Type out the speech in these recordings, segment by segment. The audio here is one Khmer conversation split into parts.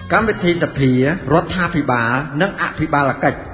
កម្មវិធីសភារដ្ឋាភិបាលនិងអភិបាលកិច្ច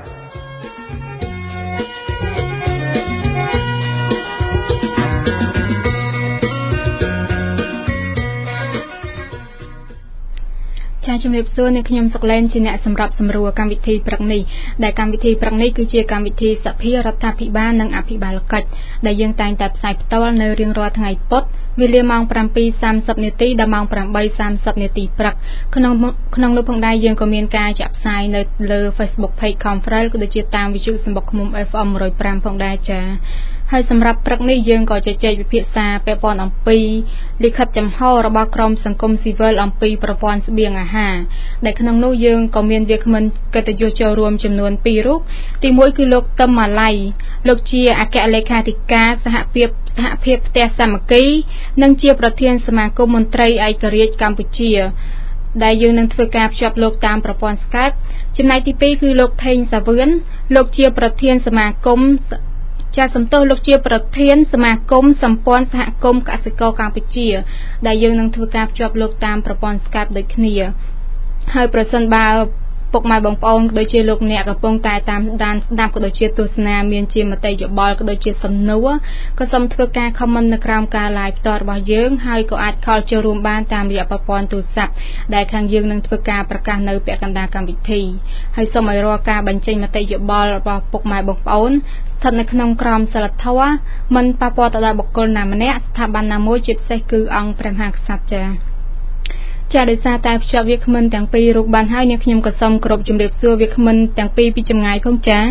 ជំរាបសួរអ្នកខ្ញុំសុកឡែនជាអ្នកសម្របសម្រួលកម្មវិធីព្រឹកនេះដែលកម្មវិធីព្រឹកនេះគឺជាកម្មវិធីសភារដ្ឋាភិបាលនិងអភិបាលកិច្ចដែលយើងតែងតែផ្សាយផ្ទាល់នៅរៀងរាល់ថ្ងៃពុធវេលាម៉ោង 7:30 នាទីដល់ម៉ោង 8:30 នាទីព្រឹកក្នុងនោះផងដែរយើងក៏មានការចាក់ផ្សាយនៅលើ Facebook Page Conference ក៏ដូចជាតាមវិទ្យុសម្បុកឃ្មុំ FM 105 ផងដែរចា៎ហើយសម្រាប់ព្រឹកនេះយើងក៏ជជែកវិភាសាពាក់ព័ន្ធអំពីលិខិតចំហរបស់ក្រមសង្គមស៊ីវិលអំពីប្រព័ន្ធស្បៀងអាហារដែលក្នុងនោះយើងក៏មានវាគ្មិនកិត្តិយសចូលរួមចំនួន2រូបទី1គឺលោកទឹមម៉ាឡៃលោកជាអគ្គលេខាធិការសហភាពផ្ទះសាមគ្គីនិងជាប្រធានសមាគមមន្ត្រីឯករាជ្យកម្ពុជាដែលយើងនឹងធ្វើការភ្ជាប់លោកតាមប្រព័ន្ធ Skype ចំណែកទី2គឺលោកថេងសាវឿនលោកជាប្រធានសមាគមលោកជាប្រធានសមាគមសម្ព័ន្ធសហគមន៍កសិករកម្ពុជាដែលយើងនឹងធ្វើការភ្ជាប់លោកតាមប្រព័ន្ធ Skype ដូចគ្នាហើយប្រសិនបើពុកម៉ែបងប្អូនក៏ដូចជាលោកអ្នកកំពុងតែតាមដានស្ដាប់ក៏ដូចជាទស្សនាមានជាមតិយោបល់ក៏ដូចជាសំណួរក៏សូមធ្វើការ comment នៅក្រោមការ live ផ្ទាល់របស់យើងហើយក៏អាចខលចូលរួមបានតាមរយៈប្រព័ន្ធទូរស័ព្ទដែលខាងយើងនឹងធ្វើការប្រកាសនៅពាក់កណ្ដាលកម្មវិធីហើយសូមឲ្យរាល់ការបញ្ចេញមតិយោបល់របស់ពុកម៉ែបងប្អូនស្ថិតនៅក្នុងក្រមសីលធម៌មិនប៉ះពាល់ទៅដល់បុគ្គលណាម្នាក់ស្ថាប័នណាមួយជាពិសេសគឺអង្គព្រះមហាក្សត្រចា៎ដោយសារតែភ្ជាប់វាគ្មិនទាំងពីររូបបានហើយនាងខ្ញុំក៏សូមគោរពជម្រាបសួរវាគ្មិនទាំងពីរពីចម្ងាយផងចា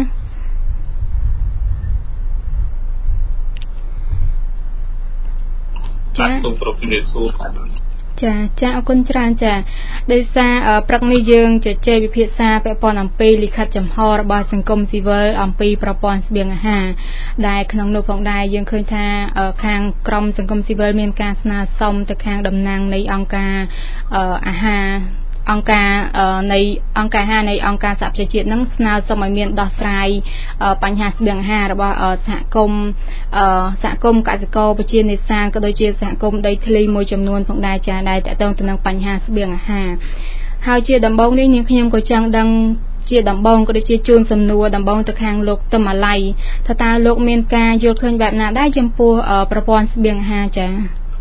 សូមគោរពជម្រាបសួរចាអរគុណច្រើនចាដោយសារព្រឹកនេះយើងជជែកវិភាសាពាក់ព័ន្ធអំពីលិខិតចំហរបស់សង្គមស៊ីវិលអំពីប្រព័ន្ធស្បៀងអាហារដែលក្នុងនោះផងដែរយើងឃើញថាខាងក្រមសង្គមស៊ីវិលមានការស្នើសុំទៅខាងតំណាងនៃអង្គការអាហារអង្គការនៃអង្គការសហប្រជាជាតិនឹងស្នើសុំឲ្យមានដោះស្រាយបញ្ហាស្បៀងអាហាររបស់សហគមន៍កសិករប្រជានេសាទក៏ដូចជាសហគមន៍ដីធ្លីមួយចំនួនផងដែរចាដែលតកតងទៅនឹងបញ្ហាស្បៀងអាហារហើយជាដំបូងនេះនាងខ្ញុំក៏ចង់ដឹងជាដំបូងក៏ដូចជាជូនសំណួរដំបូងទៅខាងលោកទឹមម៉ាឡៃថាតើលោកមានការយល់ឃើញបែបណាដែរចំពោះប្រព័ន្ធស្បៀងអាហារចា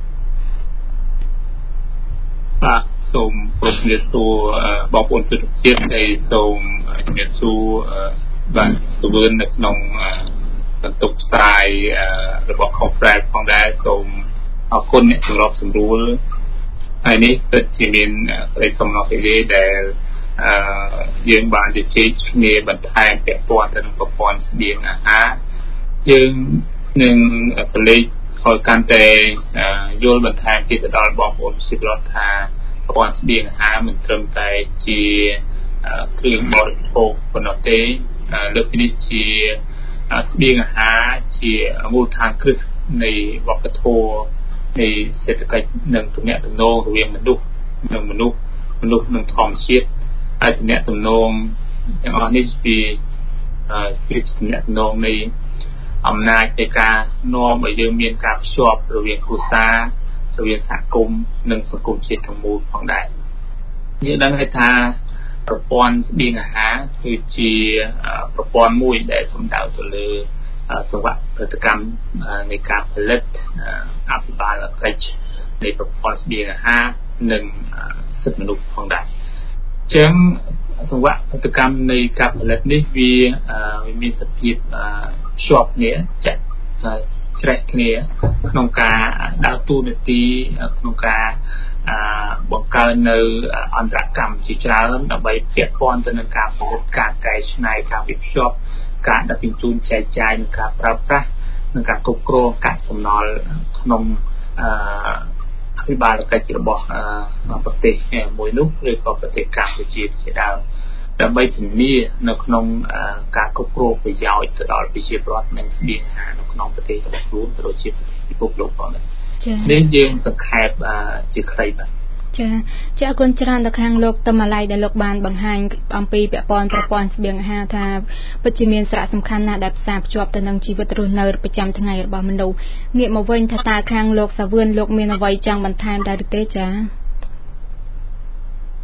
បាទសូមប្រពន្ធទូបងប្អូនទស្សនិកជនហើយសូមជំរាបសួរបាទសវឿននៅក្នុងបន្ទប់ផ្សាយរបស់ Conference ផងដែរសូមអរគុណអ្នកសម្របសម្រួលហើយនេះពិតជាមានក្តីសំណរពេលដែលយើងបានជជែកគ្នាបន្ថែមពាក់ព័ន្ធទៅនឹងប្រព័ន្ធស្បៀងអាហារយើងនឹងកលេចឲ្យកាន់តែយល់បន្ថែមទៀតទៅដល់បងប្អូនសិស្សរដ្ឋថាប្រព័ន្ធស្បៀងអាហារមិនត្រឹមតែជាគ្រឿងបរិភោគប៉ុណ្ណោះទេលើកពីនេះជាស្បៀងអាហារជាមូលដ្ឋានគ្រឹះនៃវប្បធម៌នៃសេដ្ឋកិច្ចនិងទំនាក់ទំនងរវាងមនុស្សនិងធម្មជាតិហើយទំនាក់ទំនងទាំងអស់នេះជាទំនាក់ទំនងនៃអំណាចនៃការនាំឲ្យយើងមានការភ្ជាប់រវាងគ្រួសាររវាងសហគមន៍និងសង្គមជាតិទាំងមូលផងដែរយើងដឹងថាប្រព័ន្ធស្បៀងអាហារគឺជាប្រព័ន្ធមួយដែលសំដៅទៅលើសង្វាក់ផលិតកម្មនៃការផលិតអភិបាលកិច្ចនៃប្រព័ន្ធស្បៀងអាហារនិងសិទ្ធិមនុស្សផងដែរអញ្ចឹងសង្វាក់ផលិតកម្មនៃការផលិតនេះវាមានសភាពភ្ជាប់គ្នាចាក់ច្រេះគ្នាក្នុងការដើរតួនាទីក្នុងការបង្កើននៅអន្តរកម្មជាច្រើនដើម្បីពាក់ព័ន្ធទៅនឹងការផលិតការកែច្នៃការវិភាគការដឹកជញ្ជូនចែកចាយនិងការប្រើប្រាស់និងការគ្រប់គ្រងកាកសំណល់ក្នុងអភិបាលកិច្ចរបស់ប្រទេសមួយនោះឬក៏ប្រទេសកម្ពុជាជាដើមដើម្បីធានានៅក្នុងការគ្រប់គ្រងប្រយោជន៍ទៅដល់ប្រជាពលរដ្ឋនិងស្បៀងអាហារនៅក្នុងប្រទេសរបស់ខ្លួនក៏ដូចជាពិភពលោកផងដែរនេះយើងសង្ខេបជាខ្លីបាទចាអរគុណច្រើនដល់ខាងលោកទឹមម៉ាឡៃដែលលោកបានបង្ហាញអំពីពាក់ព័ន្ធប្រព័ន្ធស្បៀងអាហារថាពិតជាមានសារៈសំខាន់ណាស់ដែលផ្សារភ្ជាប់ទៅនឹងជីវិតរស់នៅប្រចាំថ្ងៃរបស់មនុស្សងាកមកវិញថាតើខាងលោកសាវឿនលោកមានអ្វីចង់បន្ថែមដែរឬទេចា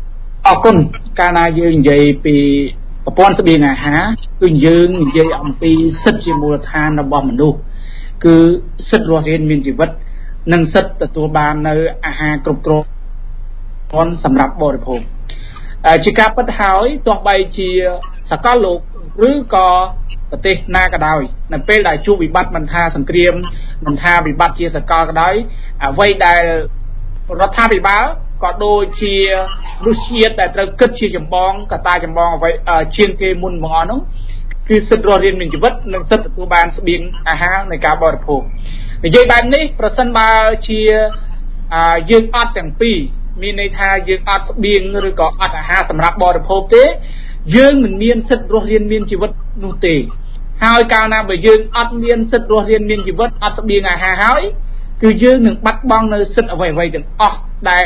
អរគុណកាលណាយើងនិយាយពីប្រព័ន្ធស្បៀងអាហារគឺយើងនិយាយអំពីសិទ្ធិជាមូលដ្ឋានរបស់មនុស្សគឺសិទ្ធិរស់រានមានជីវិតនិងសិទ្ធិទទួលបាននៅអាហារគ្រប់គ្រាន់សម្រាប់បរិភោគជាការពិតហើយទោះបីជាសកលលោកឬក៏ប្រទេសណាក៏ដោយនៅពេលដែលជួបវិបត្តិមិនថាសង្គ្រាមមិនថាវិបត្តិជាសកលក៏ដោយអ្វីដែលរដ្ឋាភិបាលក៏ដូចជារុស្ស៊ីដែលត្រូវគិតជាចម្បងកត្តាចម្បងអ្វីជាងគេមុនបងអស់នោះគឺសិទ្ធិរស់រានមានជីវិតនិងសិទ្ធិទទួលបានស្បៀងអាហារនៃការបរិភោគនិយាយបែបនេះប្រសិនបើជាយើងអត់ទាំងពីរមានន័យថាយើងអត់ស្បៀងឬក៏អត់អាហារសម្រាប់បរិភោគទេយើងមិនមានសិទ្ធិរស់រានមានជីវិតនោះទេហើយកាលណាបើយើងអត់មានសិទ្ធិរស់រានមានជីវិតអត់ស្បៀងអាហារហើយគឺយើងនឹងបាត់បង់នៅសិទ្ធិអ្វីៗទាំងអស់ដែល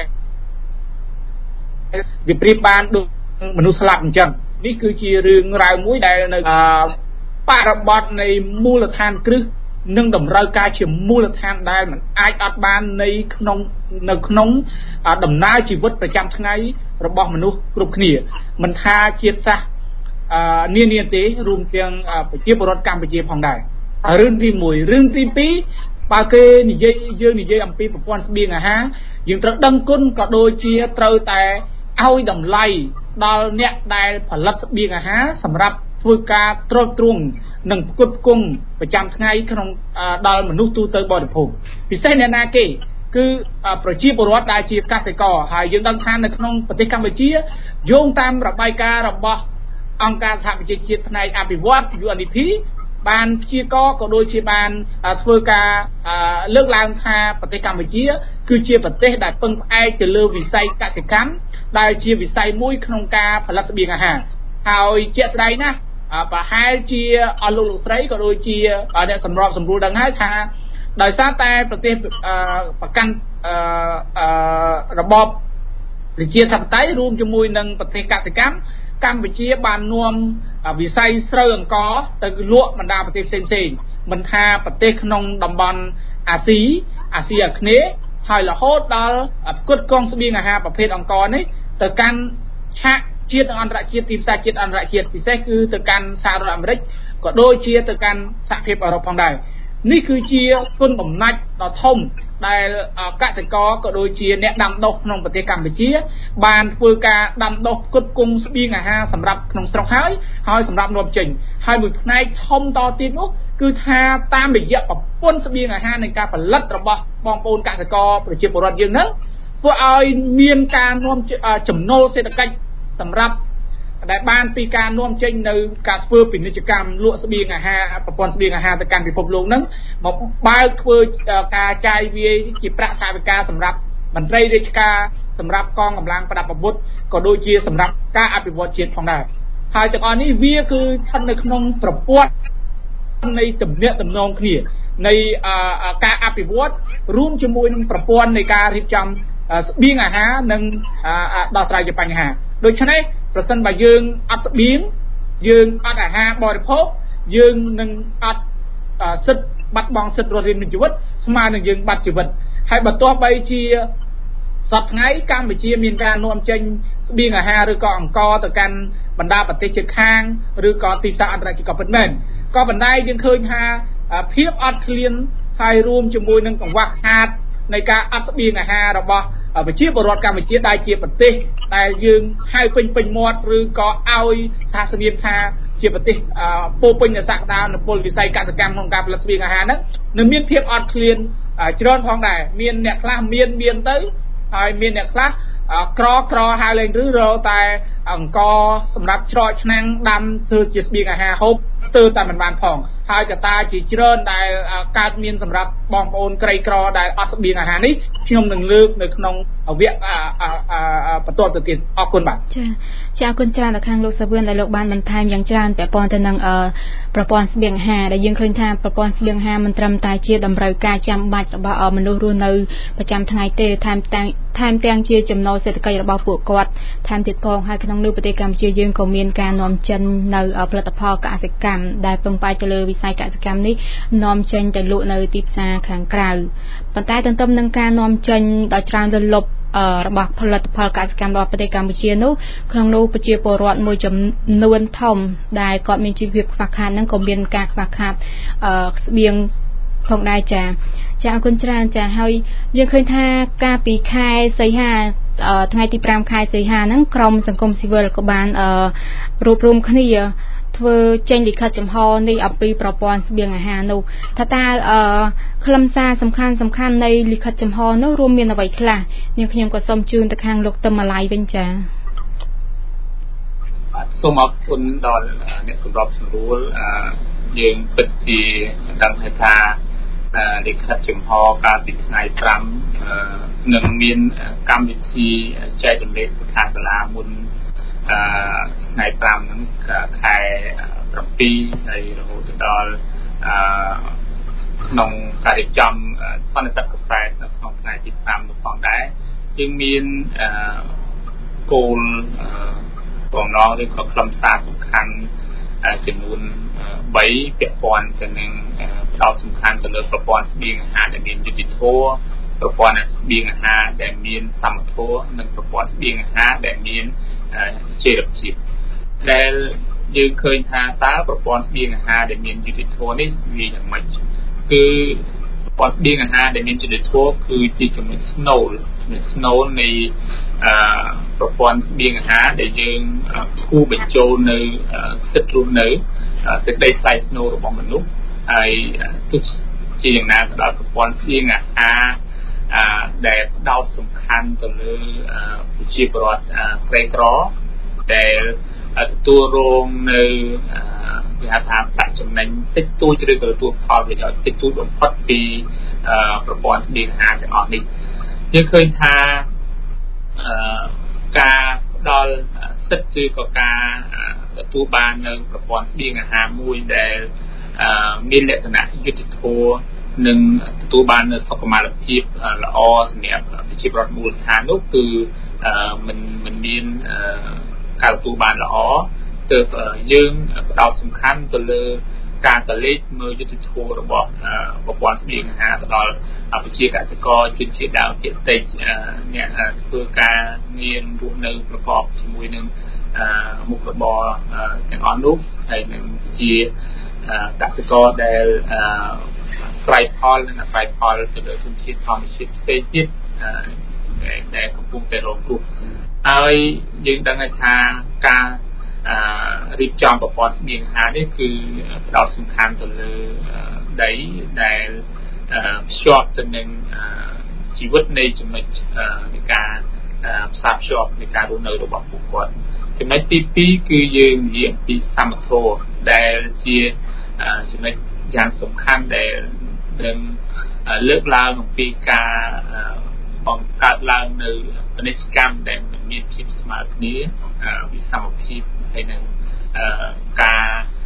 វាប្រៀបបានដូចមនុស្សស្លាប់អញ្ចឹងនេះគឺជារឿងរ៉ាវមួយដែលនៅបរិបទនៃមូលដ្ឋានគ្រឹះនិងតម្រូវការជាមូលដ្ឋានដែលมันអាចអត់បាននៅក្នុងដំណើរជីវិតប្រចាំថ្ងៃរបស់មនុស្សគ្រប់គ្នាមិនថាជាតិសាសន៍នានាទេរួមទាំងប្រជាពលរដ្ឋកម្ពុជាផងដែររឿងទី1រឿងទី2បើគេយើងនិយាយអំពីប្រព័ន្ធស្បៀងអាហារយើងត្រូវដឹងគុណក៏ដូចជាត្រូវតែឲ្យតម្លៃដល់អ្នកដែលផលិតស្បៀងអាហារសម្រាប់ធ្វើការទ្រទ្រង់និងផ្គត់ផ្គង់ប្រចាំថ្ងៃក្នុងដល់មនុស្សទូទៅបរិភោគពិសេសអ្នកណាគេគឺប្រជាពលរដ្ឋដែលជាកសិករហើយយើងដឹងថានៅក្នុងប្រទេសកម្ពុជាយោងតាមរបាយការណ៍របស់អង្គការសហប្រជាជាតិផ្នែកអភិវឌ្ឍន៍ UNDP បានព្យាករក៏ដូចជាបានធ្វើការលើកឡើងថាប្រទេសកម្ពុជាគឺជាប្រទេសដែលពឹងផ្អែកទៅលើវិស័យកសិកម្មដែលជាវិស័យមួយក្នុងការផលិតស្បៀងអាហារហើយជាក់ស្ដែងណាស់ប្រហែលជាអស់លោកស្រីក៏ដូចជាអ្នកសម្របសម្រួលដឹងហើយថាដោយសារតែប្រទេសប្រកាន់របបប្រជាធិបតេយ្យរួមជាមួយនឹងប្រទេសកសិកម្មកម្ពុជាបាននាំវិស័យស្រូវអង្ករទៅលក់បណ្ដាប្រទេសផ្សេងៗមិនថាប្រទេសក្នុងតំបន់អាស៊ីអាគ្នេយ៍ហើយរហូតដល់ផ្គត់ផ្គង់ស្បៀងអាហារប្រភេទអង្ករនេះទៅកាន់ឆាកជាតិនិងអន្តរជាតិទីផ្សារជាតិអន្តរជាតិពិសេសគឺទៅកាន់សហរដ្ឋអាមេរិកក៏ដូចជាទៅកាន់សហភាពអឺរ៉ុបផងដែរនេះគឺជាគុណបំណាច់ដ៏ធំដែលកសិករក៏ដូចជាអ្នកដាំដុះក្នុងប្រទេសកម្ពុជាបានធ្វើការដាំដុះផ្គត់ផ្គង់ស្បៀងអាហារសម្រាប់ក្នុងស្រុកហើយសម្រាប់នាំចេញហើយមួយផ្នែកធំតទៀតនោះគឺថាតាមរយៈប្រព័ន្ធស្បៀងអាហារនៃការផលិតរបស់បងប្អូនកសិករប្រជាពលរដ្ឋយើងហ្នឹងធ្វើឲ្យមានការនាំចំណូលសេដ្ឋកិច្ចសម្រាប់ដែលបានពីការនាំចេញនៅការធ្វើពាណិជ្ជកម្មលក់ស្បៀងអាហារប្រព័ន្ធស្បៀងអាហារទៅកាន់ពិភពលោកហ្នឹងមកបើកធ្វើការចាយវាយជាប្រាក់ថវិកាសម្រាប់មន្ត្រីរាជការសម្រាប់កងកម្លាំងប្រដាប់អាវុធក៏ដូចជាសម្រាប់ការអភិវឌ្ឍជាតិផងដែរហើយទាំងអស់នេះវាគឺស្ថិតនៅក្នុងប្រព័ន្ធនៃទំនាក់ទំនងគ្នានៃការអភិវឌ្ឍរួមជាមួយនឹងប្រព័ន្ធនៃការរៀបចំស្បៀងអាហារនិងដោះស្រាយជាបញ្ហាដូច្នេះប្រសិនបើយើងអត់ស្បៀងយើងអត់អាហារបរិភោគយើងនឹងអត់សិទ្ធិបាត់បង់សិទ្ធិរស់រានមានជីវិតស្មើនឹងយើងបាត់ជីវិតហើយបើទោះបីជាសប្តាហ៍ថ្ងៃកម្ពុជាមានការនាំចេញស្បៀងអាហារឬក៏អង្ករទៅកាន់បណ្ដាប្រទេសជិតខាងឬក៏ទីផ្សារអន្តរជាតិក៏ពិតមែនក៏ប៉ុន្តែយើងឃើញថាភាពអត់ឃ្លានហើយរួមជាមួយនឹងកង្វះខាតនៃការអត់ស្បៀងអាហាររបស់ប្រជាពលរដ្ឋកម្ពុជាដែលជាប្រទេសដែលយើងហៅពេញមាត់ឬក៏ឲ្យសហស្បៀងថាជាប្រទេសពោពេញដោយសក្តានុពលវិស័យកសិកម្មក្នុងការផលិតស្បៀងអាហារហ្នឹងនឹងមានភាពអត់ឃ្លានច្រើនផងដែរមានអ្នកខ្លះមានទៅហើយមានអ្នកខ្លះក្រហៅលេងឬរតែអង្គសម្រាប់ច្រកឆ្នាំងដាំធ្វើជាស្បៀងអាហារហូបស្ទើរតែមិនបានផងហើយកត្តាជាច្រើនដែលកើតមានសម្រាប់បងប្អូនក្រីក្រដែលអត់ស្បៀងអាហារនេះខ្ញុំនឹងលើកនៅក្នុងវគ្គបន្តទៅទៀតអរគុណបាទចាអរគុណច្រើនដល់ខាងលោកសាវឿនដែលលោកបានបន្ថែមយ៉ាងច្រើនពាក់ព័ន្ធទៅនឹងប្រព័ន្ធស្បៀងអាហារដែលយើងឃើញថាប្រព័ន្ធស្បៀងអាហារមិនត្រឹមតែជាតម្រូវការចាំបាច់របស់មនុស្សរស់នៅប្រចាំថ្ងៃទេថែមទាំងជាចំណូលសេដ្ឋកិច្ចរបស់ពួកគាត់ថែមទៀតផងហើយក្នុងប្រទេសកម្ពុជាយើងក៏មានការនាំចេញនៅផលិតផលកសិកម្មដែលពឹងផ្អែកទៅលើវិស័យកសិកម្មនេះនាំចេញទៅលក់នៅទីផ្សារខាងក្រៅប៉ុន្តែទន្ទឹមនឹងការនាំចេញដ៏ច្រើនលើសលប់របស់ផលិតផលកសិកម្មរបស់ប្រទេសកម្ពុជានោះក្នុងនោះប្រជាពលរដ្ឋមួយចំនួនធំដែលគាត់មានជីវភាពខ្វះខាតហ្នឹងក៏មានការខ្វះខាតស្បៀងផងដែរចាអរគុណច្រើនចាហើយយើងឃើញថាកាលពីខែសីហាថ្ងៃទី5ខែសីហាហ្នឹងក្រមសង្គមស៊ីវិលក៏បានរួបរวมគ្នាធ្វើចេញលិខិតចំហនេះអំពីប្រព័ន្ធស្បៀងអាហារនោះថាតើខ្លឹមសារសំខាន់នៃលិខិតចំហនោះរួមមានអ្វីខ្លះនាងខ្ញុំក៏សូមជូនទៅខាងលោកតឹមម៉ាឡៃវិញចាសូមអរគុណដល់អ្នកសម្របសម្រួលយើងពិតជាដឹងថាលិខិតចំហកាលពីថ្ងៃ5នឹងមានកម្មវិធីចែករំលែកសិក្ខាសាលាមុនថ្ងៃ5ហ្នឹងខែ7ហើយរហូតដល់ក្នុងការរៀបចំសន្និសីទកសែតនៅក្នុងថ្ងៃទី5នោះផងដែរយើងមានគោលបំណងឬក៏ខ្លឹមសារសំខាន់ចំនួន3ពាក់ព័ន្ធទៅនឹងផ្ដោតសំខាន់ទៅលើប្រព័ន្ធស្បៀងអាហារដែលមានយុត្តិធម៌ប្រព័ន្ធស្បៀងអាហារដែលមានសមធម៌និងប្រព័ន្ធស្បៀងអាហារដែលមានចីរភាពដែលយើងឃើញថាតើប្រព័ន្ធស្បៀងអាហារដែលមានយុត្តិធម៌នេះវាយ៉ាងម៉េចគឺប្រព័ន្ធស្បៀងអាហារដែលមានយុត្តិធម៌គឺជាចំណុចស្នូលនៃប្រព័ន្ធស្បៀងអាហារដែលយើងគូបញ្ចូលនៅសិទ្ធិរស់នៅសេចក្តីថ្លៃថ្នូររបស់មនុស្សហើយទោះជាយ៉ាងណាក៏ដោយប្រព័ន្ធស្បៀងអាហារដែលផ្ដោតសំខាន់ទៅលើប្រជាពលរដ្ឋក្រីក្រដែលទទួលរងនៅគេហៅថាប្រាក់ចំណេញតិចតួចឬក៏ទទួលផលប្រយោជន៍តិចតួចបំផុតពីប្រព័ន្ធស្បៀងអាហារទាំងអស់នេះយើងឃើញថាការផ្ដល់សិទ្ធិឬក៏ការទទួលបាននៅប្រព័ន្ធស្បៀងអាហារមួយដែលមានលក្ខណៈយុត្តិធម៌និងទទួលបាននូវសុខុមាលភាពល្អសម្រាប់ប្រជាពលរដ្ឋមូលដ្ឋាននោះគឺមិនមានការទទួលបានល្អទើបយើងផ្ដោតសំខាន់ទៅលើការកលេចមើលយុត្តិធម៌របស់ប្រព័ន្ធស្បៀងអាហារទៅដល់ប្រជាកសិករជនជាតិដើមភាគតិចអ្នកធ្វើការងាររស់នៅប្រកបជាមួយនឹងមុខរបរទាំងអស់នោះហើយនឹងជាកសិករដែលស្រ័យផលនិងអស្រ័យផលទៅលើជនជាតិធម្មជាតិផ្សេងទៀតដែលកំពុងតែរងគ្រោះហើយយើងដឹងថាការរៀបចំប្រព័ន្ធស្បៀងអាហារនេះគឺផ្ដោតសំខាន់ទៅលើដីដែលភ្ជាប់ទៅនឹងជីវិតនៃចំណុចនៃការផ្សារភ្ជាប់នៃការរស់នៅរបស់ពួកគាត់ចំណុចទី2គឺយើងនិយាយអំពីសមធម៌ដែលជាចំណុចយ៉ាងសំខាន់ដែលនឹងលើកឡើងអំពីការបង្កើតឡើងនៅពាណិជ្ជកម្មដែលមានភាពស្មើគ្នាវិសមភាពហើយនឹងការ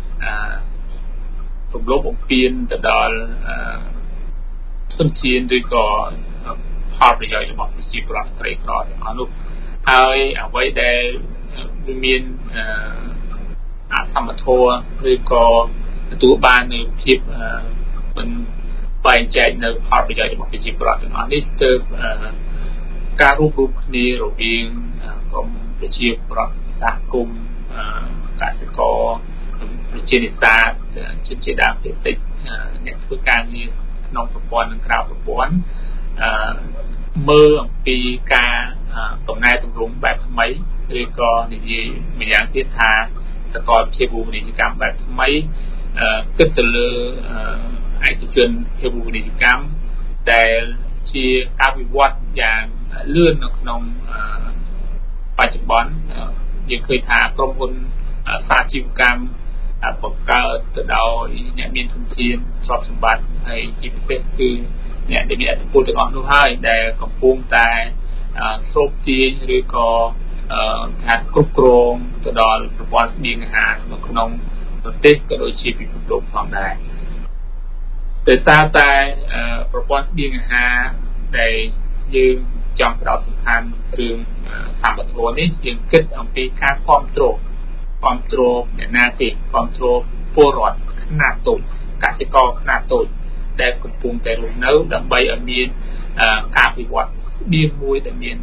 រំលោភបំពានទៅដល់ទុនធានឬក៏ផលប្រយោជន៍របស់ប្រជាពលរដ្ឋក្រីក្រទាំងអស់នោះហើយអ្វីដែលមានអសមធម៌ឬក៏ទទួលបាននូវភាពមិនបែងចែកនៅផលប្រយោជន៍របស់ប្រជាពលរដ្ឋទាំងអស់នេះទើបការរួបរวมគ្នារវាងក្រមប្រជាពលរដ្ឋសហគមន៍កសិករប្រជានេសាទជនជាតិដើមភាគតិចអ្នកធ្វើការងារក្នុងប្រព័ន្ធនិងក្រៅប្រព័ន្ធមើលអំពីការកំណែទម្រង់បែបថ្មីឬក៏និយាយម្យ៉ាងទៀតថាសកលវិទ្យាភូមិនីយកម្មបែបថ្មីគិតទៅលើឯកជនភាវូបនីយកម្មដែលជាការវិវត្តយ៉ាងលឿននៅក្នុងបច្ចុប្បន្នយើងឃើញថាក្រុមហ៊ុនសាជីវកម្មបង្កើតទៅដោយអ្នកមានធនធានទ្រព្យសម្បត្តិហើយជាពិសេសគឺអ្នកដែលមានឥទ្ធិពលទាំងអស់នោះហើយដែលកំពុងតែស្រូបទាញឬក៏ការគ្រប់គ្រងទៅដល់ប្រព័ន្ធស្បៀងអាហារនៅក្នុងប្រទេសក៏ដូចជាពិភពលោកផងដែរដោយសារតែប្រព័ន្ធស្បៀងអាហារដែលយើងចង់ផ្ដោតសំខាន់រឿងសម្បត្តិនេះយើងគិតអំពីការគ្រប់គ្រងអ្នកណាទេគ្រប់គ្រងពលរដ្ឋខ្នាតតូចកសិករខ្នាតតូចដែលកំពុងតែរស់នៅដើម្បីឲ្យមានការវិវត្តសស្បៀងមួយដែលមាន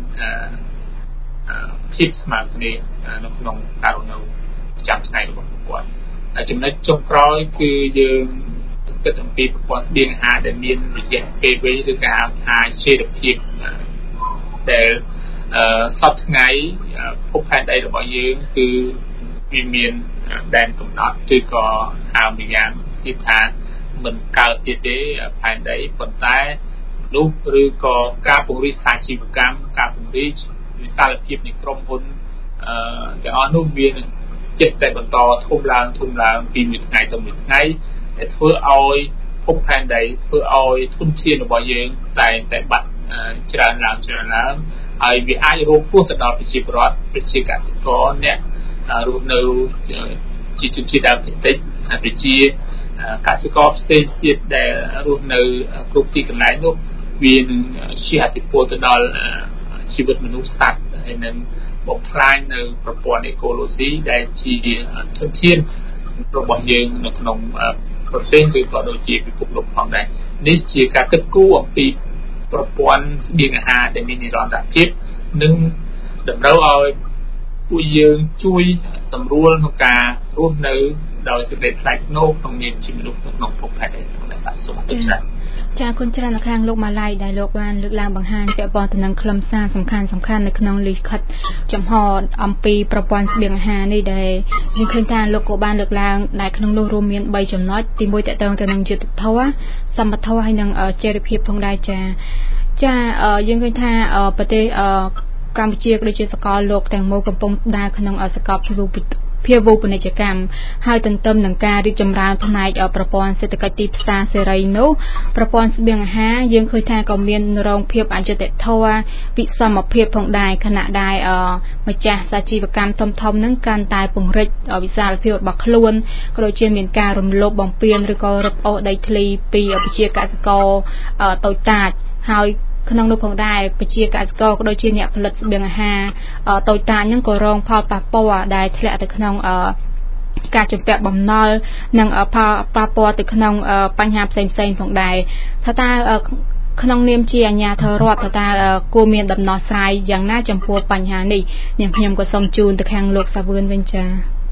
ភាពស្មើគ្នានៅក្នុងការនៅចាំថ្ងៃរបស់ពួកគាត់ហើយចំណុចចុងក្រោយគឺយើងគិតអំពីប្រព័ន្ធស្បៀងអាហារដែលមានរយៈពេលវែងឬក៏ថាជារភាពដែលសពថ្ងៃភពផែនដីរបស់យើងគឺវាមានដែនកំណត់ឬក៏ហៅម្យ៉ាងទៀតថាមិនកើតទៀតទេផែនដីប៉ុន្តែនោះឬក៏ការពង្រីកសាជីវកម្មការពង្រីកវិសាលភាពនៃក្រុមហ៊ុនទាំងអស់នោះវានឹងចិត្តតែបន្តធំឡើងពីមួយថ្ងៃទៅមួយថ្ងៃដែលធ្វើឲ្យភពផែនដីធ្វើឲ្យធនធានរបស់យើងតែបាត់ច្រើនឡើងហើយវាអាចរងគ្រោះទៅដល់ប្រជាពលរដ្ឋប្រជាកសិករអ្នករស់នៅជាជនជាតិដើមភាគតិចហើយប្រជាកសិករផ្សេងទៀតដែលរស់នៅគ្រប់ទីកន្លែងនោះវានឹងជាឥទ្ធិពលទៅដល់ជីវិតមនុស្សសត្វហើយនឹងបំផ្លាញនៅប្រព័ន្ធអេកូឡូស៊ីដែលជាធនធានរបស់យើងនៅក្នុងប្រទេសឬក៏ដូចជាពិភពលោកផងដែរនេះជាការគិតគូរអំពីប្រព័ន្ធស្បៀងអាហារដែលមាននិរន្តរភាពនិងតម្រូវឲ្យពួកយើងជួយសម្រួលក្នុងការរស់នៅដោយសេចក្តីថ្លៃថ្នូរក្នុងនាមជាមនុស្សក្នុងភពផែនដីផងដែរបាទសូមអរគុណចាគុណច្រើននៅខាងលោកម៉ាឡៃដែលលោកបានលើកឡើងបង្ហាញពាក់ព័ន្ធទៅនឹងខ្លឹមសារសំខាន់នៅក្នុងលិខិតចំហអំពីប្រព័ន្ធស្បៀងអាហារនេះដែលយើងឃើញថាលោកក៏បានលើកឡើងដែលក្នុងនោះរួមមាន3ចំណុចទី1តកតងទៅនឹងយុត្តិធម៌សមត្ថភាពហើយនិងចីរភាពផងដែរចាយើងឃើញថាប្រទេសកម្ពុជាក៏ដូចជាសកលលោកទាំងមូលកំពុងដើរក្នុងសកលភាវូបនីយកម្មហើយទន្ទឹមនឹងការរីកចម្រើនផ្នែកប្រព័ន្ធសេដ្ឋកិច្ចទីផ្សារសេរីនោះប្រព័ន្ធស្បៀងអាហារយើងឃើញថាក៏មានរងភាពអយុត្តិធម៌វិសមភាពផងដែរខណៈដែលម្ចាស់សាជីវកម្មធំហ្នឹងកាន់តែពង្រីកវិសាលភាពរបស់ខ្លួនក៏ដូចជាមានការរំលោភបំពានឬក៏រឹបអូសដីធ្លីពីប្រជាកសិករតូចតាចហើយក្នុងនោះផងដែរប្រជាកសិករក៏ដូចជាអ្នកផលិតស្បៀងអាហារតូចតាចហ្នឹងក៏រងផលប៉ះពាល់ដែលធ្លាក់ទៅក្នុងការជំពាក់បំណុលនិងផលប៉ះពាល់ទៅក្នុងបញ្ហាផ្សេងផងដែរថាតើក្នុងនាមជាអាជ្ញាធររដ្ឋថាតើគួរមានដំណោះស្រាយយ៉ាងណាចំពោះបញ្ហានេះនាងខ្ញុំក៏សូមជូនទៅខាងលោកសាវឿនវិញចា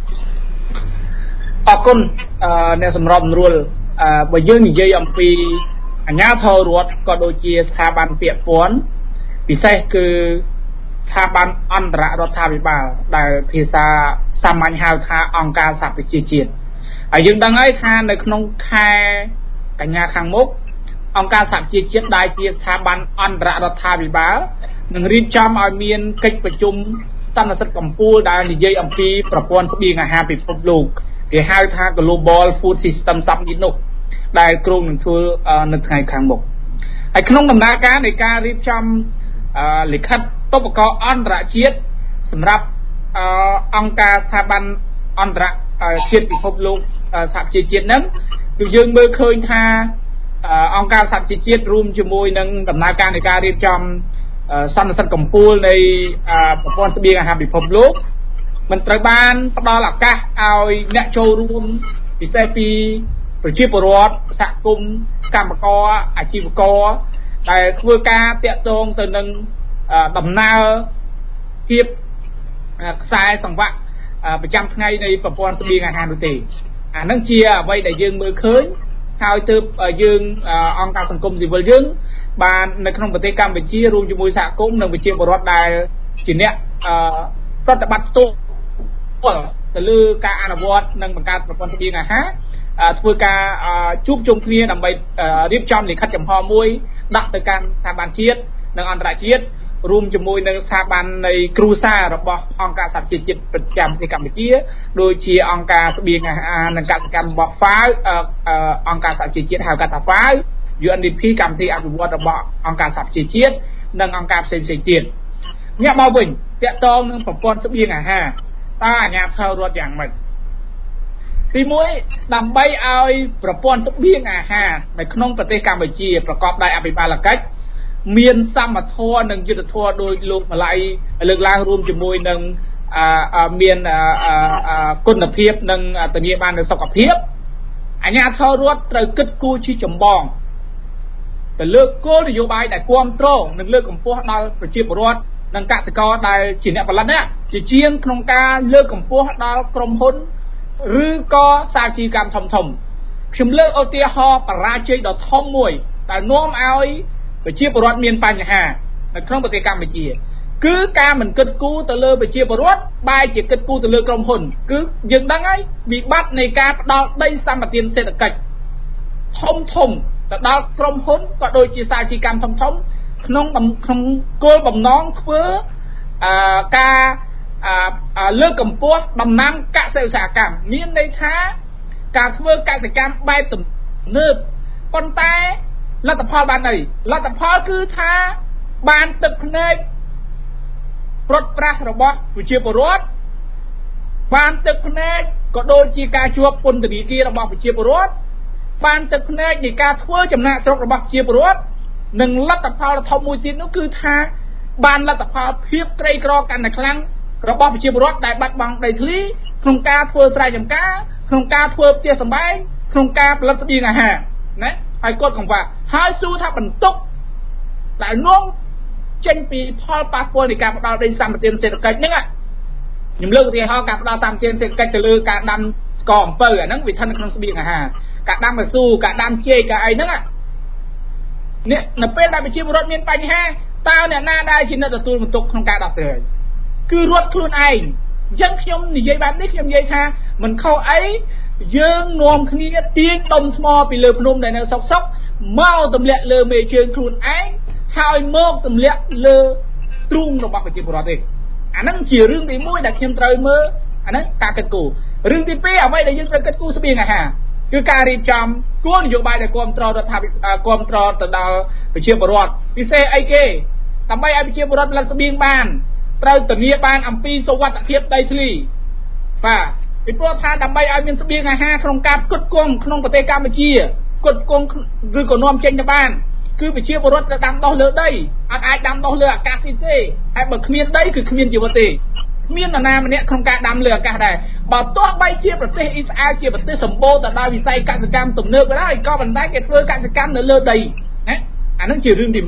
អរគុណអ្នកសម្របសម្រួលបើយើងនិយាយអំពីអាជ្ញាធររដ្ឋក៏ដូចជាស្ថាប័នពាក់ព័ន្ធពិសេសគឺស្ថាប័នអន្តររដ្ឋាភិបាលដែលភាសាសាមញ្ញហៅថាអង្គការសហប្រជាជាតិហើយយើងដឹងហើយថានៅក្នុងខែកញ្ញាខាងមុខអង្គការសហប្រជាជាតិដែលជាស្ថាប័នអន្តររដ្ឋាភិបាលនឹងរៀបចំឲ្យមានកិច្ចប្រជុំសន្និសីទកំពូលដែលនិយាយអំពីប្រព័ន្ធស្បៀងអាហារពិភពលោកគេហៅថា Global Food System Summit នោះដែលគ្រោងនឹងធ្វើនៅថ្ងៃខាងមុខហើយក្នុងដំណើរការនៃការរៀបចំលិខិតតុបករអន្តរជាតិសម្រាប់អង្គការស្ថាប័នអន្តរជាតិពិភពលោកសហប្រជាជាតិហ្នឹងគឺយើងមើលឃើញថាអង្គការសហប្រជាជាតិរួមជាមួយនឹងដំណើរការនៃការរៀបចំសន្និសីទកំពូលនៃប្រព័ន្ធស្បៀងអាហារពិភពលោកមិនត្រូវបានផ្ដល់ឱកាសឲ្យអ្នកចូលរួមពិសេសពីប្រជាពលរដ្ឋសហគមន៍កម្មករអាជីវករដែលធ្វើការតាក់ទងទៅនឹងដំណើរភាពខ្សែសង្វាក់ប្រចាំថ្ងៃនៃប្រព័ន្ធស្បៀងអាហារនោះទេអានឹងជាអ្វីដែលយើងមើលឃើញហើយទើបយើងអង្គការសង្គមស៊ីវិលយើងបាននៅក្នុងប្រទេសកម្ពុជារួមជាមួយសហគមន៍និងប្រជាពលរដ្ឋដែលជាអ្នកប្រតិបត្តិផ្ទាល់ទៅលើការអនុវត្តនិងបង្កើតប្រព័ន្ធស្បៀងអាហារធ្វើការជួបជុំគ្នាដើម្បីរៀបចំលិខិតចំហមួយដាក់ទៅកាន់ស្ថាប័នជាតិនិងអន្តរជាតិរួមជាមួយនឹងស្ថាប័ននៃគ្រួសាររបស់អង្គការសហប្រជាជាតិប្រចាំប្រទេសកម្ពុជាដូចជាអង្គការស្បៀងអាហារនិងកសិកម្មរបស់ FAO អង្គការសហប្រជាជាតិហៅកាត់ថា FAO UNDP កម្មវិធីអភិវឌ្ឍរបស់អង្គការសហប្រជាជាតិនិងអង្គការផ្សេងៗទៀតងាកមកវិញទាក់ទងនឹងប្រព័ន្ធស្បៀងអាហារតើអាជ្ញាធររដ្ឋយ៉ាងម៉េចទី1ដើម្បីឲ្យប្រព័ន្ធស្បៀងអាហារនៅក្នុងប្រទេសកម្ពុជាប្រកបដោយអភិបាលកិច្ចមានសមធម៌និងយុត្តិធម៌ដោយលោកម៉ាឡៃលើកឡើងរួមជាមួយនឹងមានគុណភាពនិងធានាបាននូវសុខភាពអាជ្ញាធររដ្ឋត្រូវគិតគូរជាចម្បងទៅលើគោលនយោបាយដែលគ្រប់គ្រងនិងលើកកម្ពស់ដល់ប្រជាពលរដ្ឋនិងកសិករដែលជាអ្នកផលិតនេះជាជាងក្នុងការលើកកម្ពស់ដល់ក្រុមហ៊ុនឬក៏សាជីវកម្មធំខ្ញុំលើកឧទាហរណ៍បរាជ័យដ៏ធំមួយដែលនាំឲ្យប្រជាពលរដ្ឋមានបញ្ហានៅក្នុងប្រទេសកម្ពុជាគឺការមិនគិតគូរទៅលើប្រជាពលរដ្ឋបែរជាគិតគូរទៅលើក្រុមហ៊ុនគឺយើងដឹងហើយវិបត្តិនៃការផ្ដល់ដីសម្បត្តិសេដ្ឋកិច្ចធំទៅដល់ក្រុមហ៊ុនក៏ដូចជាសាជីវកម្មធំក្នុងគោលបំណងធ្វើការលើកកម្ពស់ដំណាំកសិឧស្សាហកម្មមានន័យថាការធ្វើកសិកម្មបែបទំនើបប៉ុន្តែលទ្ធផលបានអីលទ្ធផលគឺថាបានទឹកភ្នែកព្រាត់ប្រាសរបស់ប្រជាពលរដ្ឋបានទឹកភ្នែកក៏ដូចជាការជាប់ពន្ធនាគាររបស់ប្រជាពលរដ្ឋបានទឹកភ្នែកនៃការធ្វើចំណាកស្រុករបស់ប្រជាពលរដ្ឋនិងលទ្ធផលធំមួយទៀតនោះគឺថាបានលទ្ធផលភាពក្រីក្រកាន់តែខ្លាំងរបស់ប្រជាពលរដ្ឋដែលបាត់បង់ដីធ្លីក្នុងការធ្វើស្រែចម្ការក្នុងការធ្វើផ្ទះសម្បែងក្នុងការផលិតស្បៀងអាហារណាហើយគាត់កង្វះហើយសួរថាបន្ទុកដែលនាំចេញពីផលប៉ះពាល់នៃការផ្ដល់ដីសម្បត្តិសេដ្ឋកិច្ចហ្នឹងខ្ញុំលើកឧទាហរណ៍ការផ្ដល់សម្បត្តិសេដ្ឋកិច្ចទៅលើការដាំស្ករអំពៅអាហ្នឹងវាស្ថិតនៅក្នុងស្បៀងអាហារការដាំកស៊ូការដាំចេកការអីហ្នឹងនេះនៅពេលដែលប្រជាពលរដ្ឋមានបញ្ហាតើអ្នកណាដែលជាអ្នកទទួលបន្ទុកក្នុងការដោះស្រាយគឺរដ្ឋខ្លួនឯងអញ្ចឹងខ្ញុំនិយាយបែបនេះខ្ញុំនិយាយថាមិនខុសអីយើងនាំគ្នាទាញដុំថ្មពីលើភ្នំដែលនៅសុកមកទម្លាក់លើមេជើងខ្លួនឯងហើយមកទម្លាក់លើទ្រូងរបស់ប្រជាពលរដ្ឋទេអាហ្នឹងជារឿងទី1ដែលខ្ញុំត្រូវមើលអាហ្នឹងការគិតគូររឿងទី2អ្វីដែលយើងត្រូវគិតគូរស្បៀងអាហារគឺការរៀបចំគោលនយោបាយដែលគ្រប់គ្រងរដ្ឋាភិបាលគ្រប់គ្រងទៅដល់ប្រជាពលរដ្ឋពិសេសអីគេដើម្បីឲ្យប្រជាពលរដ្ឋផលិតស្បៀងបានត្រូវធានាបានអំពីសុវត្ថិភាពដីធ្លីបាទពីព្រោះថាដើម្បីឲ្យមានស្បៀងអាហារក្នុងការផ្គត់ផ្គង់ក្នុងប្រទេសកម្ពុជាផ្គត់ផ្គង់ឬក៏នាំចេញទៅបានគឺប្រជាពលរដ្ឋត្រូវដាំដុះលើដីអត់អាចដាំដុះលើអាកាសទេហើយបើគ្មានដីគឺគ្មានជីវិតទេគ្មាននរណាម្នាក់ក្នុងការដាំលើអាកាសដែរបើទោះបីជាប្រទេសអ៊ីស្រាអែលជាប្រទេសសម្បូរទៅដោយវិស័យកសិកម្មទំនើបក៏ដោយក៏ប៉ុន្តែគេធ្វើកសិកម្មនៅលើដីណាអានឹងជារឿងទី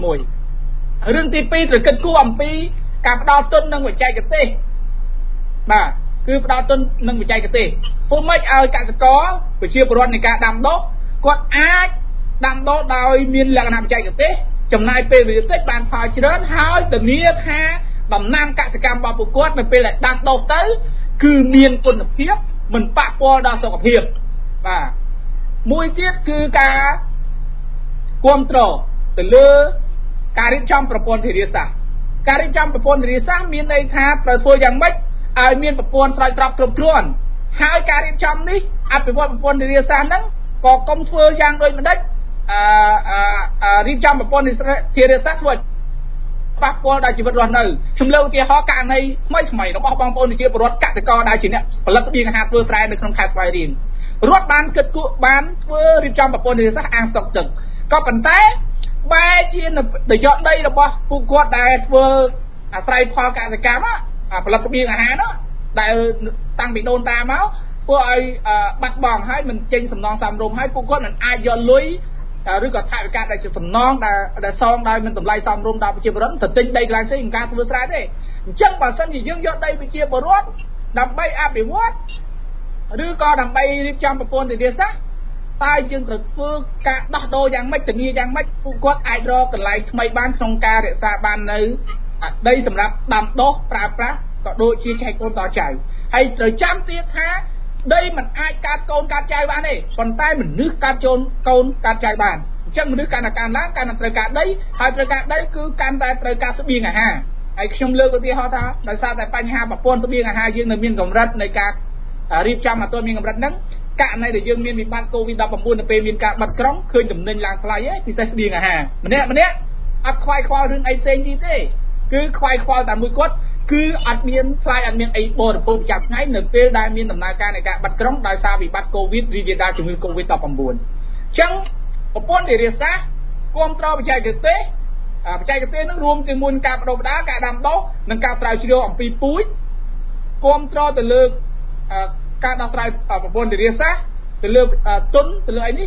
1រឿងទី2ត្រូវគិតគូរអំពីការផ្ដល់ទុននិងបច្ចេកទេសបាទគឺផ្ដល់ទុននិងបច្ចេកទេសធ្វើម៉េចឲ្យកសិករប្រជាពលរដ្ឋនៃការដាំដុះគាត់អាចដាំដុះដោយមានលក្ខណៈបច្ចេកទេសចំណាយពេលវេលាតិចបានផលច្រើនហើយធានាថាដំណាំកសិកម្មរបស់ពួកគាត់នៅពេលដែលដាំដុះទៅគឺមានគុណភាពមិនប៉ះពាល់ដល់សុខភាពបាទមួយទៀតគឺការគ្រប់គ្រងទៅលើការរៀបចំប្រព័ន្ធធារាសាស្ត្រការរៀបចំប្រព័ន្ធធារាសាស្ត្រមានន័យថាត្រូវធ្វើយ៉ាងម៉េចឲ្យមានប្រព័ន្ធស្រោចស្រពគ្រប់គ្រាន់ហើយការរៀបចំនេះអភិវឌ្ឍប្រព័ន្ធធារាសាស្ត្រហ្នឹងក៏កុំធ្វើយ៉ាងដូចម្ដេចរៀបចំប្រព័ន្ធធារាសាស្ត្រធ្វើប៉ះពាល់ដល់ជីវិតរស់នៅខ្ញុំលើកឧទាហរណ៍ករណីថ្មីរបស់បងប្អូនប្រជាពលរដ្ឋកសិករដែលជាអ្នកផលិតស្បៀងអាហារធ្វើស្រែនៅក្នុងខេត្តស្វាយរៀងរដ្ឋបានគិតគូរបានធ្វើរៀបចំប្រព័ន្ធធារាសាស្ត្រអាងស្តុកទឹកក៏ប៉ុន្តែបែរជាទៅយកដីរបស់ពួកគាត់ដែលធ្វើអាស្រ័យផលកសិកម្មផលិតស្បៀងអាហារនោះដែលតាំងពីដូនតាមកពួកឲ្យបាត់បង់ហើយមិនចេញសំណងសមរម្យហើយពួកគាត់មិនអាចយកលុយឬក៏ថវិកាដែលជាសំណងដែលសងដោយមិនតម្លៃសមរម្យដល់ប្រជាពលរដ្ឋទៅទិញដីកន្លែងផ្សេងក្នុងការធ្វើស្រែទេអញ្ចឹងបើសិនជាយើងយកដីប្រជាពលរដ្ឋដើម្បីអភិវឌ្ឍឬក៏ដើម្បីរៀបចំប្រព័ន្ធធារាសាស្ត្រតើយើងត្រូវធ្វើការដោះដូរយ៉ាងម៉េចធានាយ៉ាងម៉េចពួកគាត់អាចរកកន្លែងថ្មីបានក្នុងការរក្សាបាននៅដីសម្រាប់ដាំដុះប្រើប្រាស់ក៏ដូចជាចែកកូនដល់ចៅហើយត្រូវចាំទៀតថាដីមិនអាចកាត់កូនកាត់ចៅបានទេប៉ុន្តែមនុស្សកាត់កូនកាត់ចៅបានអញ្ចឹងមនុស្សកាន់តែកើនឡើងកាន់តែត្រូវការដីហើយត្រូវការដីគឺកាន់តែត្រូវការស្បៀងអាហារហើយខ្ញុំលើកឧទាហរណ៍ថាដោយសារតែបញ្ហាប្រព័ន្ធស្បៀងអាហារយើងនៅមានកម្រិតនៃការរៀបចំអត់ទាន់មានកម្រិតហ្នឹងករណីដែលយើងមានវិបត្តិ COVID-19 នៅពេលមានការបាត់ក្រុងឃើញតំណែងឡើងថ្លៃឯងពិសេសស្បៀងអាហារម្នាក់អត់ខ្វាយខ្វល់រឿងអីផ្សេងទៀតទេគឺខ្វាយខ្វល់តែមួយគាត់គឺអត់មានផ្លាយអត់មានអីបរិភោគប្រចាំថ្ងៃនៅពេលដែលមានដំណើរការនៃការបាត់ក្រុងដោយសារវិបត្តិ COVID រីករាលដាលជំងឺ COVID-19 អញ្ចឹងប្រព័ន្ធធារាសាស្ត្រគ្រប់គ្រងបច្ចេកទេសនឹងរួមជាមួយការបដិបដាការដាំដុះនិងការស្រាវជ្រាវអំពីពូជគ្រប់គ្រងទៅលើការដោះស្រាយប្រព័ន្ធធារាសាស្ត្រទៅលើទុនទៅលើអីនេះ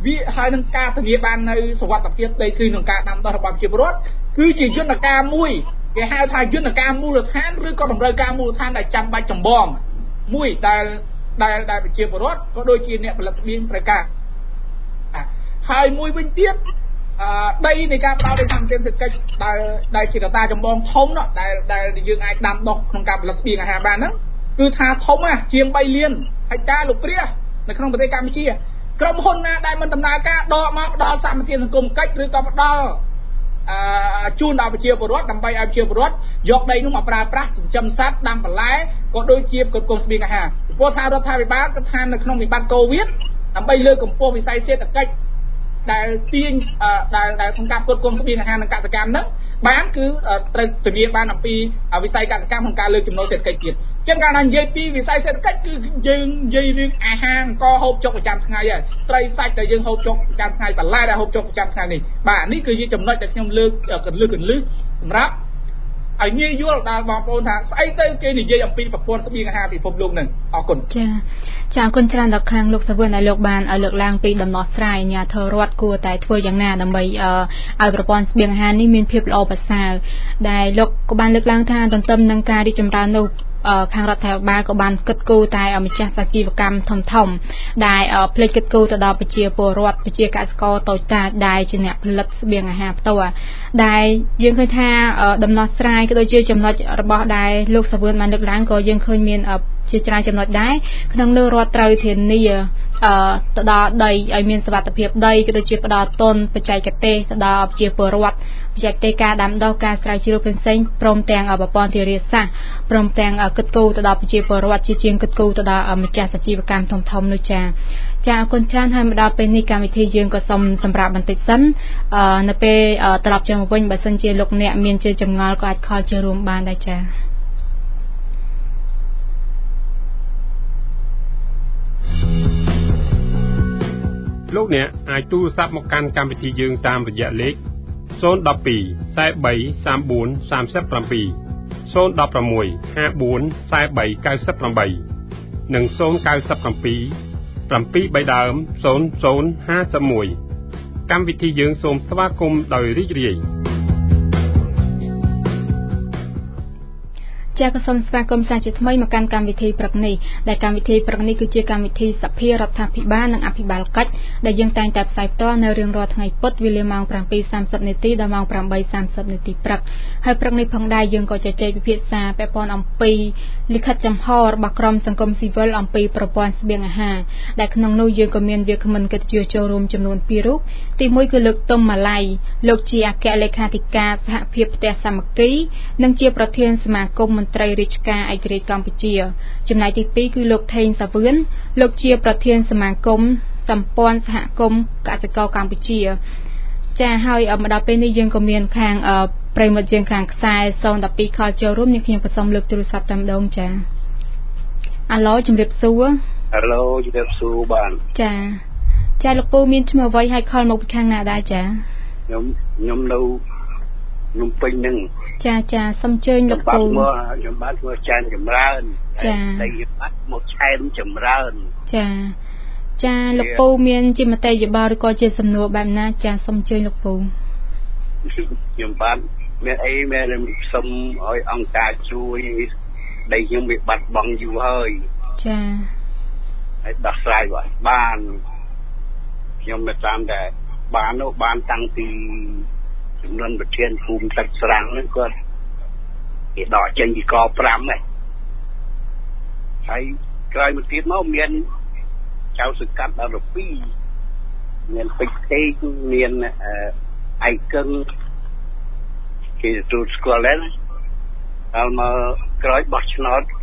វាហើយនឹងការធានាបាននៅសុវត្ថិភាពដីធ្លីក្នុងការដាំដុះរបស់ប្រជាពលរដ្ឋគឺជាយន្តការមួយគេហៅថាយន្តការមូលដ្ឋានឬក៏តម្រូវការមូលដ្ឋានដែលចាំបាច់ចម្បងមួយដែលប្រជាពលរដ្ឋក៏ដូចជាអ្នកផលិតស្បៀងត្រូវការហើយមួយវិញទៀតដីនៃការផ្ដោតលើសម្ភារសេដ្ឋកិច្ចដែលជាកត្តាចម្បងធំនោះដែលយើងអាចដាំដុះក្នុងការផលិតស្បៀងអាហារបានហ្នឹងគឺថាធំណាស់ជាង3លានហិកតាលោកព្រានៅក្នុងប្រទេសកម្ពុជាក្រុមហ៊ុនណាដែលមិនដំណើរការដកមកផ្ដល់សម្បត្តិសង្គមកិច្ចឬក៏ផ្ដល់ជូនដល់ប្រជាពលរដ្ឋដើម្បីឲ្យប្រជាពលរដ្ឋយកដីនោះមកប្រើប្រាស់ចិញ្ចឹមសត្វដាំបន្លែក៏ដូចជាផ្គត់ផ្គង់ស្បៀងអាហារព្រោះថារដ្ឋាភិបាលក៏ថានៅក្នុងវិបត្តិកូវីដដើម្បីលើកកម្ពស់វិស័យសេដ្ឋកិច្ចដែលទាញដែលក្នុងការផ្គត់ផ្គង់ស្បៀងអាហារនិងកសិកម្មហ្នឹងបានគឺត្រូវធានាបានអំពីវិស័យកសិកម្មក្នុងការលើកចំណូលសេដ្ឋកិច្ចទៀតអញ្ចឹងកាលណានិយាយពីវិស័យសេដ្ឋកិច្ចគឺយើងនិយាយរឿងអាហារអង្គហូបចុកប្រចាំថ្ងៃហើយត្រីសាច់ដែលយើងហូបចុកប្រចាំថ្ងៃបន្លែដែលហូបចុកប្រចាំថ្ងៃនេះបាទនេះគឺជាចំណុចដែលខ្ញុំលើកកន្លឹះសម្រាប់ឲ្យងាយយល់ដល់បងប្អូនថាស្អីទៅគេនិយាយអំពីប្រព័ន្ធស្បៀងអាហារពិភពលោកហ្នឹងអរគុណចាអរគុណច្រើនដល់ខាងលោកសាវឿនដែលលោកបានលើកឡើងពីដំណោះស្រាយអាជ្ញាធររដ្ឋគួរតែធ្វើយ៉ាងណាដើម្បីឲ្យប្រព័ន្ធស្បៀងអាហារនេះមានភាពល្អប្រសើរដែលលោកក៏បានលើកឡើងថាទន្ទឹមនឹងការរីកចម្រើននោះខាងរដ្ឋាភិបាលក៏បានគិតគូរតែម្ចាស់អាជីវកម្មធំដែលផ្លេចគិតគូរទៅដល់ប្រជាពលរដ្ឋប្រជាកសិករតូចតាចដែលជាអ្នកផលិតស្បៀងអាហារផ្ទាល់ដែលយើងឃើញថាដំណោះស្រាយក៏ដូចជាចំណុចរបស់ដែលលោកសាវឿនបានលើកឡើងក៏យើងឃើញមានជាច្រើនចំណុចដែរក្នុងនោះរដ្ឋត្រូវធានាទៅដល់ដីឲ្យមានសុវត្ថិភាពដីក៏ដូចជាផ្ដល់ទុនបច្ចេកទេសទៅដល់ប្រជាពលរដ្ឋបច្ចេកទេសការដាំដុះការស្រាវជ្រាវផ្សេងៗព្រមទាំងប្រព័ន្ធធារាសាស្ត្រព្រមទាំងគិតគូរទៅដល់ប្រជាពលរដ្ឋជាជាងគិតគូរទៅដល់ម្ចាស់អាជីវកម្មធំៗនោះចាអរគុណច្រើនហើយមកដល់ពេលនេះកម្មវិធីយើងក៏សូមសម្រាប់បន្តិចសិននៅពេលត្រឡប់ចូលមកវិញបើសិនជាលោកអ្នកមានជាចម្ងល់ក៏អាចខលចូលរួមបានដែរចាលោកអ្នកអាចទូរស័ព្ទមកកាន់កម្មវិធីយើងតាមរយៈលេខ012 43 34 37 016 54 43 98 និង097 73 ដើម0051កម្មវិធីយើងសូមស្វាគមន៍ដោយរីករាយចាក៏សូមស្វាគមន៍សាជាថ្មីមកកាន់កម្មវិធីព្រឹកនេះដែលកម្មវិធីព្រឹកនេះគឺជាកម្មវិធីសភារដ្ឋាភិបាលនិងអភិបាលកិច្ចដែលយើងតែងតែផ្សាយផ្ទាល់នៅរៀងរាល់ថ្ងៃពុធវេលាម៉ោង 7:30 នាទីដល់ម៉ោង 8:30 នាទីព្រឹកហើយព្រឹកនេះផងដែរយើងក៏ជជែកពិភាក្សាពាក់ព័ន្ធអំពីលិខិតចំហរបស់ក្រមសង្គមស៊ីវិលអំពីប្រព័ន្ធស្បៀងអាហារដែលក្នុងនោះយើងក៏មានវាគ្មិនកិត្តិយសចូលរួមចំនួន2រូបទី1គឺលោកទុំម៉ាឡៃលោកជាអគ្គលេខាធិការសហភាពផ្ទះសាមគ្គីនិងជាប្រធានសមាគមមន្ត្រីរាជការឯករាជ្យកម្ពុជាចំណែកទី2គឺលោកថេងសាវឿនលោកជាប្រធានសមាគមសម្ព័ន្ធសហគមន៍កសិករកម្ពុជាចាហើយមកដល់ពេលនេះយើងក៏មានខាងប្រិមត្តយើងខាងខ្សែ012ខលចូលរួមនេះខ្ញុំប្រសូមលើកទូរស័ព្ទតែម្ដងចាអាឡូជំរាបសួរអាឡូជំរាបសួរបានចាលោកពូមានឈ្មោះអ្វីហើយខលមកពីខាងណាដែរចាខ្ញុំនៅខ្ញុំពេញហ្នឹងចាសូមអញ្ជើញលោកពូខ្ញុំបាទឈ្មោះចាន់ចម្រើនតែបាត់មកឆែមចម្រើនចាលោកពូមានជាមតិយោបល់ឬក៏ជាសំណួរបែបណាចាសូមអញ្ជើញលោកពូខ្ញុំបាទមានអីមានសុំឲ្យអង្គការជួយដីខ្ញុំវាបាត់បង់យូរហើយហើយដោះស្រាយបានខ្ញុំទៅតាមតែបាននោះបានតាំងពីចំនួនប្រធានភូមិទឹកស្រាំងហ្នឹងគាត់គេដកចេញពីក5ហ្នឹងហើយក្រោយមកទៀតមកមានចៅសកាត់ដល់12មានពេជ្រពេកមានឯកឹងគេទូស្គាល់ហ្នឹងដល់មកក្រោយបោះឆ្នោត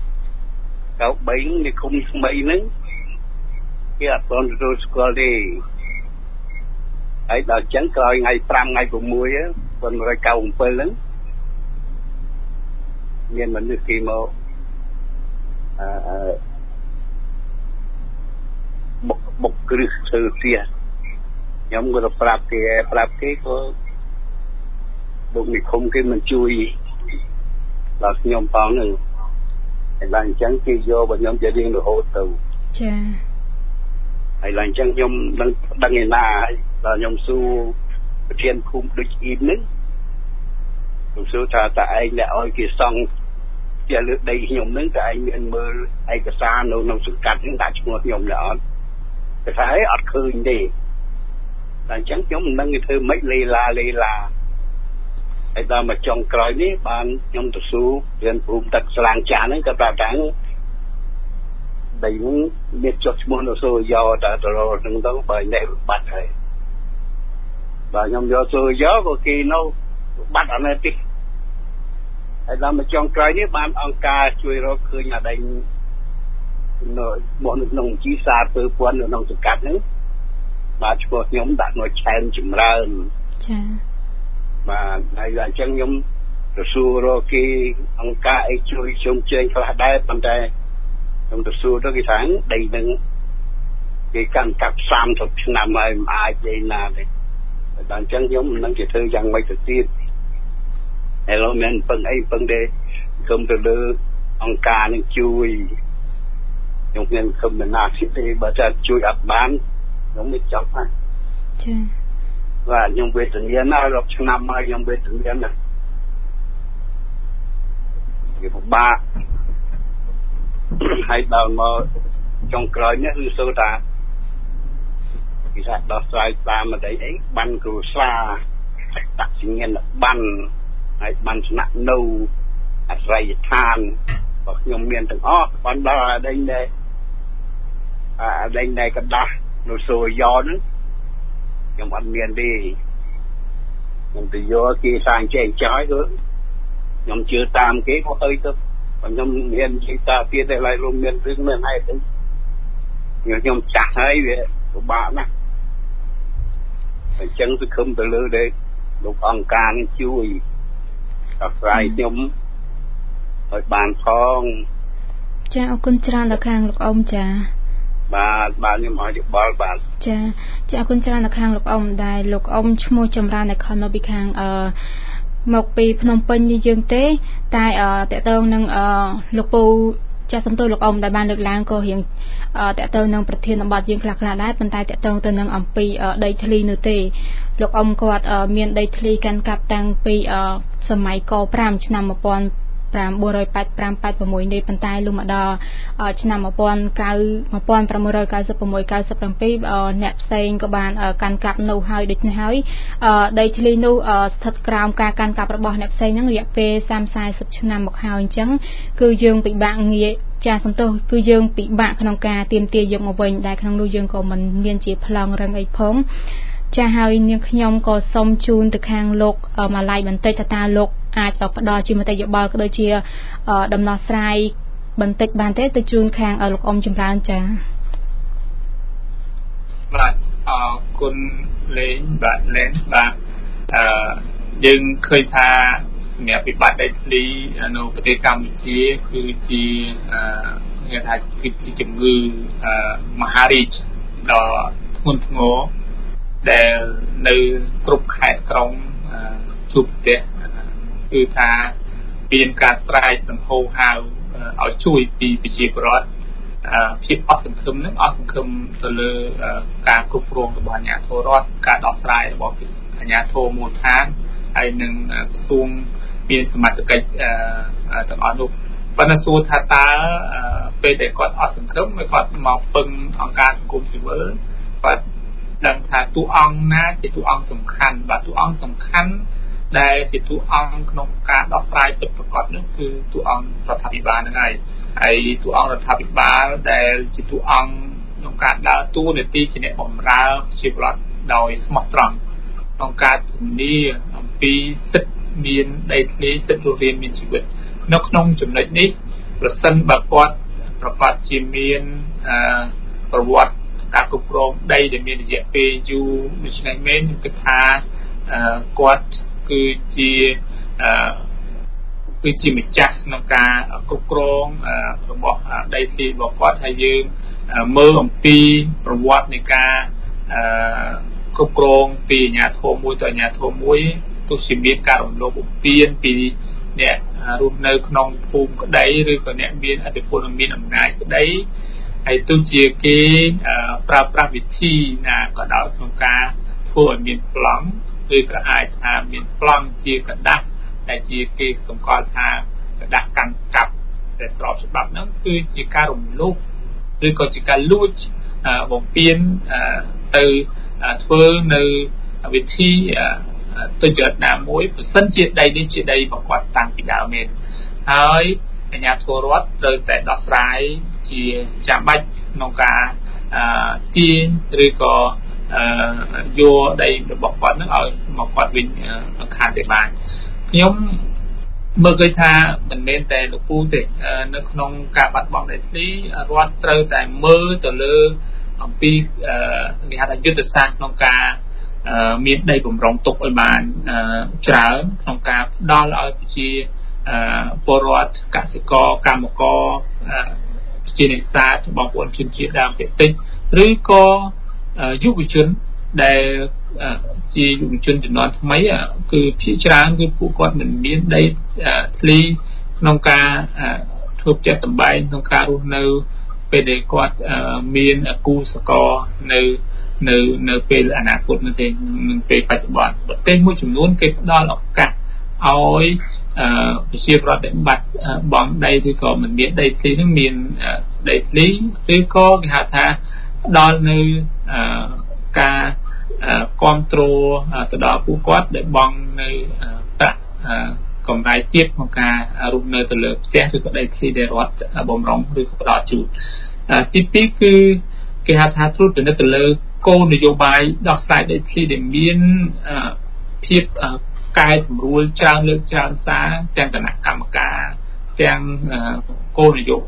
93នៃគុំស្មីហ្នឹងគេអត់ទាន់ទទួលស្គាល់ទេហើយដល់ចឹងក្រោយថ្ងៃ5ថ្ងៃ6 1997ហ្នឹងមានមនុស្សគេមកបុកគ្រឹះធ្វើផ្ទះខ្ញុំក៏ទៅប្រាប់គេក៏បុកនិគមគេមិនជួយដល់ខ្ញុំផងហ្នឹងតែដល់អញ្ចឹងគេយករបស់ខ្ញុំទៅរៀងរហូតទៅហើយឡើងចឹងខ្ញុំដឹងឯណាដល់ខ្ញុំសួរប្រធានភូមិដូចអ៊ីមហ្នឹងខ្ញុំសួរថាតើឯងអ្នកឲ្យគេសង់ជាលើដីខ្ញុំហ្នឹងតើឯងមានមើលឯកសារនៅក្នុងសង្កាត់ហ្នឹងដាក់ឈ្មោះខ្ញុំទេអត់គេថាអត់ឃើញទេតែអញ្ចឹងខ្ញុំមិនដឹងគេធ្វើម៉េចលេឡាហើយដល់មកចុងក្រោយនេះបានខ្ញុំទៅសួររៀនភូមិទឹកស្លាងចាស់ហ្នឹងក៏ប្រាប់ថាដីហ្នឹងមានចុះឈ្មោះនៅសូយ៉តែទៅហ្នឹងទៅបើអ្នកបាត់ហើយបើខ្ញុំយកសូយ៉ក៏គេនៅបាត់អត់នៅទីហើយដល់មកចុងក្រោយនេះបានអង្គការជួយរកឃើញអាដីនៅមកនៅក្នុងជីសារពើពាន់នៅក្នុងសង្កាត់ហ្នឹងបាទឈ្មោះខ្ញុំដាក់នៅឆែនចម្រើនចាបាទហើយអញ្ចឹងខ្ញុំទៅសួររកគេអង្គការអីជួយជុំជែងខ្លះដែរប៉ុន្តែខ្ញុំទៅសួរទៅគេថាដីនឹងគេកាន់កាប់30ឆ្នាំហើយមិនអាចទេណាទេដល់អញ្ចឹងខ្ញុំមិនដឹងជាធ្វើយ៉ាងម៉េចទៅទៀតហើយលោកមានពឹងអីពឹងទេគុំទៅលើអង្គការនឹងជួយខ្ញុំមានគុំណាទេបើតែជួយអត់បានខ្ញុំមិនចង់ហ្នឹងចាបាទខ្ញុំវេទនាណាស់រាប់ឆ្នាំហើយខ្ញុំវេទនាណាស់វាពិបាកហើយដល់មកចុងក្រោយនេះគឺសូថាគេថាដោះស្រាយតាមអីបានគ្រូសាដាក់សញ្ញាណប័ណ្ណហើយបានស្នាក់នៅអាស្រ័យដ្ឋានរបស់ខ្ញុំមានទាំងអស់បានដល់អាដេញដែលកដាស់នៅសូយ៉ហ្នឹងខ្ញុំអត់មានទេខ្ញុំទៅយកគេសាងចេញចោលគឺខ្ញុំជឿតាមគេក៏ទៅខ្ញុំមាននិយាយតាទៀតតែឡើយលោកមានរឿងមានហេតុអីខ្ញុំចាស់ហើយវាពិបាកណាស់អញ្ចឹងសង្ឃឹមទៅលើដែលលោកអង្គការនេះជួយដោះស្រាយខ្ញុំឲ្យបានផងចាអរគុណច្រើនដល់ខាងលោកអ៊ំចាបាទខ្ញុំឲ្យយោបល់បាទចាអរគុណច្រើនដល់ខាងលោកអ៊ំដែលលោកអ៊ំឈ្មោះចម្រើនដែលខំមកពីខាងមកពីភ្នំពេញនេះយើងទេតែតកតងនឹងលោកពូចាស់សំទោសលោកអ៊ំដែលបានលើកឡើងក៏រៀងតកតងនឹងប្រធានបទយើងខ្លះៗដែរប៉ុន្តែតកតងទៅនឹងអំពីដីធ្លីនោះទេលោកអ៊ំគាត់មានដីធ្លីកាន់កាប់តាំងពីសម័យក5ឆ្នាំ1985-86នេះប៉ុន្តែលុះមកដល់ឆ្នាំ1996-97អ្នកផ្សេងក៏បានកាន់កាប់នៅហើយដូច្នេះហើយដីធ្លីនោះស្ថិតក្រោមការកាន់កាប់របស់អ្នកផ្សេងហ្នឹងរយៈពេល30-40ឆ្នាំមកហើយអញ្ចឹងគឺយើងពិបាកងាយចាសសំទោសគឺយើងពិបាកក្នុងការទាមទារយកមកវិញដែលក្នុងនោះយើងក៏មិនមានជាប្លង់រឹងអីផងចាហើយនាងខ្ញុំក៏សូមជូនទៅខាងលោកម៉ាឡៃបន្តិចថាតើលោកអាចផ្ដល់ជាមតិយោបល់ក៏ដូចជាដំណោះស្រាយបន្តិចបានទេទៅជូនខាងលោកអ៊ំចម្រើនចាបាទអរគុណលេងបាទយើងឃើញថាសម្រាប់វិបត្តិដីធ្លីនៅប្រទេសកម្ពុជាគឺជាគេថាគឺជាជំងឺមហារីកដ៏ធ្ងន់ធ្ងរដែលនៅគ្រប់ខេត្តក្រុងជួបប្រទេសគឺថាមានការស្រែកដង្ហូរហៅឲ្យជួយពីប្រជាពលរដ្ឋភាពអស់សង្ឃឹមនឹងអស់សង្ឃឹមទៅលើការគ្រប់គ្រងរបស់អាជ្ញាធររដ្ឋការដោះស្រាយរបស់អាជ្ញាធរមូលដ្ឋានហើយនឹងក្រសួងមានសមត្ថកិច្ចទាំងអស់នោះប៉ុន្តែសួរថាតើពេលដែលគាត់អស់សង្ឃឹមហើយគាត់មកពឹងអង្គការសង្គមស៊ីវិលគាត់ដឹងថាតួអង្គណាជាតួអង្គសំខាន់បាទតួអង្គសំខាន់ដែលជាតួអង្គក្នុងការដោះស្រាយពិតប្រាកដនោះគឺតួអង្គរដ្ឋាភិបាលហ្នឹងហើយតួអង្គរដ្ឋាភិបាលដែលជាតួអង្គក្នុងការដើរតួនាទីជាអ្នកបម្រើប្រជាពលរដ្ឋដោយស្មោះត្រង់ក្នុងការធានាអំពីសិទ្ធិមានដីធ្លីសិទ្ធិរស់រានមានជីវិតនៅក្នុងចំណុចនេះប្រសិនបើគាត់ប្រកាសជាមានប្រវត្តិការគ្រប់គ្រងដីដែលមានរយៈពេលយូរដូច្នេះមែនខ្ញុំគិតថាគាត់គឺជាម្ចាស់ក្នុងការគ្រប់គ្រងរបស់ដីធ្លីរបស់គាត់ហើយយើងមើលអំពីប្រវត្តិនៃការគ្រប់គ្រងពីអាជ្ញាធរមួយទៅអាជ្ញាធរមួយទោះជាមានការរំលោភបំពានពីអ្នករស់នៅក្នុងភូមិក្តីឬក៏អ្នកមានឥទ្ធិពលមានអំណាចក្តីហើយទោះជាគេប្រើប្រាស់វិធីណាក៏ដោយក្នុងការធ្វើឲ្យមានប្លង់ឬក៏អាចថាមានប្លង់ជាกระดาษដែលជាគេសម្គាល់ថាกระดาษកាន់កាប់ដែលស្របច្បាប់ហ្នឹងគឺជាការរំលោភឬក៏ជាការលួចបំពានទៅធ្វើនៅវិធីទុច្ចរិតណាមួយបើសិនជាដីនេះជាដីរបស់គាត់តាំងពីដើមមែនហើយអាជ្ញាធររដ្ឋត្រូវតែដោះស្រាយជាចាំបាច់ក្នុងការទាញឬក៏យកដីរបស់គាត់នឹងឲ្យមកគាត់វិញខាងតែបានខ្ញុំមើលឃើញថាមិនមែនតែលោកពូទេនៅក្នុងការបាត់បង់ដីធ្លីរដ្ឋត្រូវតែមើលទៅលើអំពីគេហៅថាយុទ្ធសាស្ត្រក្នុងការមានដីបំរុងទុកឲ្យបានច្រើនក្នុងការផ្ដល់ឲ្យប្រជាពលរដ្ឋកសិករកម្មករជានេសាទបងប្អូនជនជាតិដើមភាគតិចឬក៏យុវជនដែលជាយុវជនជំនាន់ថ្មីគឺភាគច្រើនគឺពួកគាត់មិនមានដីធ្លីក្នុងការធ្វើផ្ទះសម្បែងក្នុងការរស់នៅពេលដែលគាត់មានគូសកលនៅពេលអនាគតនោះទេនឹងពេលបច្ចុប្បន្នប្រទេសមួយចំនួនគេផ្ដល់ឱកាសឲ្យប្រជាពលរដ្ឋដែលបាត់បង់ដីឬក៏មិនមានដីធ្លីនឹងមានដីធ្លីឬក៏គេហៅថាផ្ដល់នៅការគ្រប់គ្រងទៅដល់ពួកគាត់ដែលបង់នៅប្រាក់កម្រៃទាបក្នុងការរស់នៅទៅលើផ្ទះឬក៏ដីធ្លីដែលរដ្ឋបំរុងឬក៏ផ្ដល់ជូនទី2គឺគេហៅថាត្រួតពិនិត្យទៅលើគោលនយោបាយដោះស្រាយដីធ្លីដែលមានភាពកែសម្រួលច្រើនលើកច្រើនសារទាំងគណៈកម្មការទាំងគោលនយោ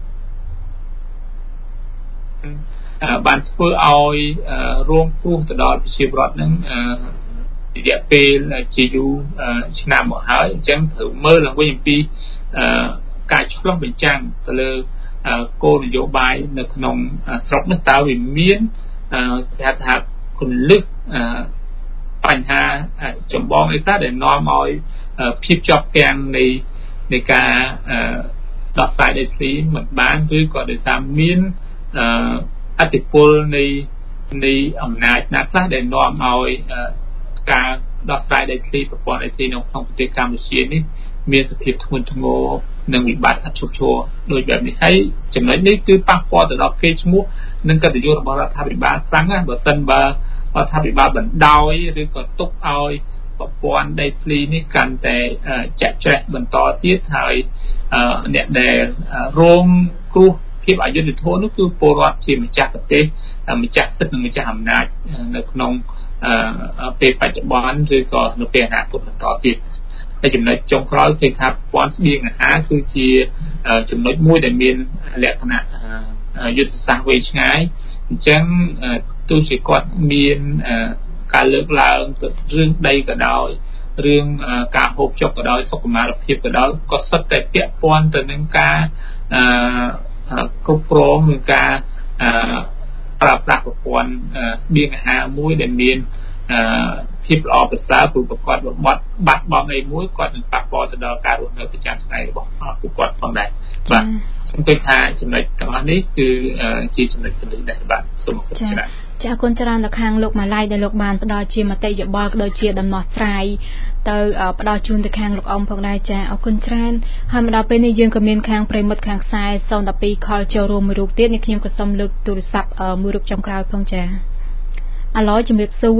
បាយបានធ្វើឲ្យរងគ្រោះទៅដល់ប្រជាពលរដ្ឋនឹងរយៈពេលជាយូរឆ្នាំមកហើយអញ្ចឹងត្រូវមើលឡើងវិញអំពីការឆ្លុះបញ្ចាំងទៅលើគោលនយោបាយនៅក្នុងស្រុកនោះតើវាមានគេថាគន្លឹះបញ្ហាចម្បងអីខ្លះដែលនាំឲ្យភាពជាប់គាំងនៃការដោះស្រាយដីធ្លីមិនបានឬក៏ដោយសារមានអតិពលនៃអំណាចណាខ្លះដែលនាំឲ្យការដោះស្រាយដីធ្លីប្រព័ន្ធដីធ្លីនៅក្នុងប្រទេសកម្ពុជានេះមានសភាពធ្ងន់ធ្ងរនិងវិបត្តិអត់ឈប់ឈរដោយបែបនេះហើយចំណុចនេះគឺប៉ះពាល់ទៅដល់កេរ្តិ៍ឈ្មោះនិងកិត្តិយសរបស់រដ្ឋាភិបាលខ្លាំងណាស់បើសិនបើរដ្ឋាភិបាលបណ្ដោយឬក៏ទុកឲ្យប្រព័ន្ធដីធ្លីនេះកាន់តែចាក់ច្រេះបន្តទៀតហើយអ្នកដែលរងគ្រោះភាពអយុត្តិធម៌នោះគឺពលរដ្ឋជាម្ចាស់ប្រទេសម្ចាស់សិទ្ធិនិងម្ចាស់អំណាចនៅក្នុងពេលបច្ចុប្បន្នឬក៏នៅពេលអនាគតបន្តទៀតតែចំណុចចុងក្រោយគឺថាប្រព័ន្ធស្បៀងអាហារគឺជាចំណុចមួយដែលមានលក្ខណៈយុទ្ធសាស្ត្រវែងឆ្ងាយអញ្ចឹងទោះជាគាត់មានការលើកឡើងទៅរឿងដីក៏ដោយរឿងការហូបចុកក៏ដោយសុខុមាលភាពក៏ដោយក៏សុទ្ធតែពាក់ព័ន្ធទៅនឹងការគ្រប់គ្រងនិងការប្រើប្រាស់ប្រព័ន្ធស្បៀងអាហារមួយដែលមានភាពល្អប្រសើរព្រោះប្រកបបាត់បង់អីមួយគាត់នឹងប៉ះពាល់ទៅដល់ការរស់នៅប្រចាំថ្ងៃរបស់ពួកគាត់ផងដែរបាទខ្ញុំគិតថាចំណុចទាំងអស់នេះគឺជាចំណុចសំខាន់ដែរបាទសូមអរគុណច្រើនចាអរគុណច្រើនដល់ខាងលោកម៉ាឡៃដែលលោកបានផ្ដល់ជាមតិយោបល់ក៏ដូចជាដំណោះស្រាយទៅផ្ដល់ជូនទៅខាងលោកអ៊ំផងដែរចាអរគុណច្រើនហើយមកដល់ពេលនេះយើងក៏មានខាងប្រិមិត្តខាងខ្សែ012ខលចូលរួមមួយរូបទៀតនេះខ្ញុំក៏សូមលើកទូរស័ព្ទមួយរូបចុងក្រោយផងចាអាឡូជំរាបសួរ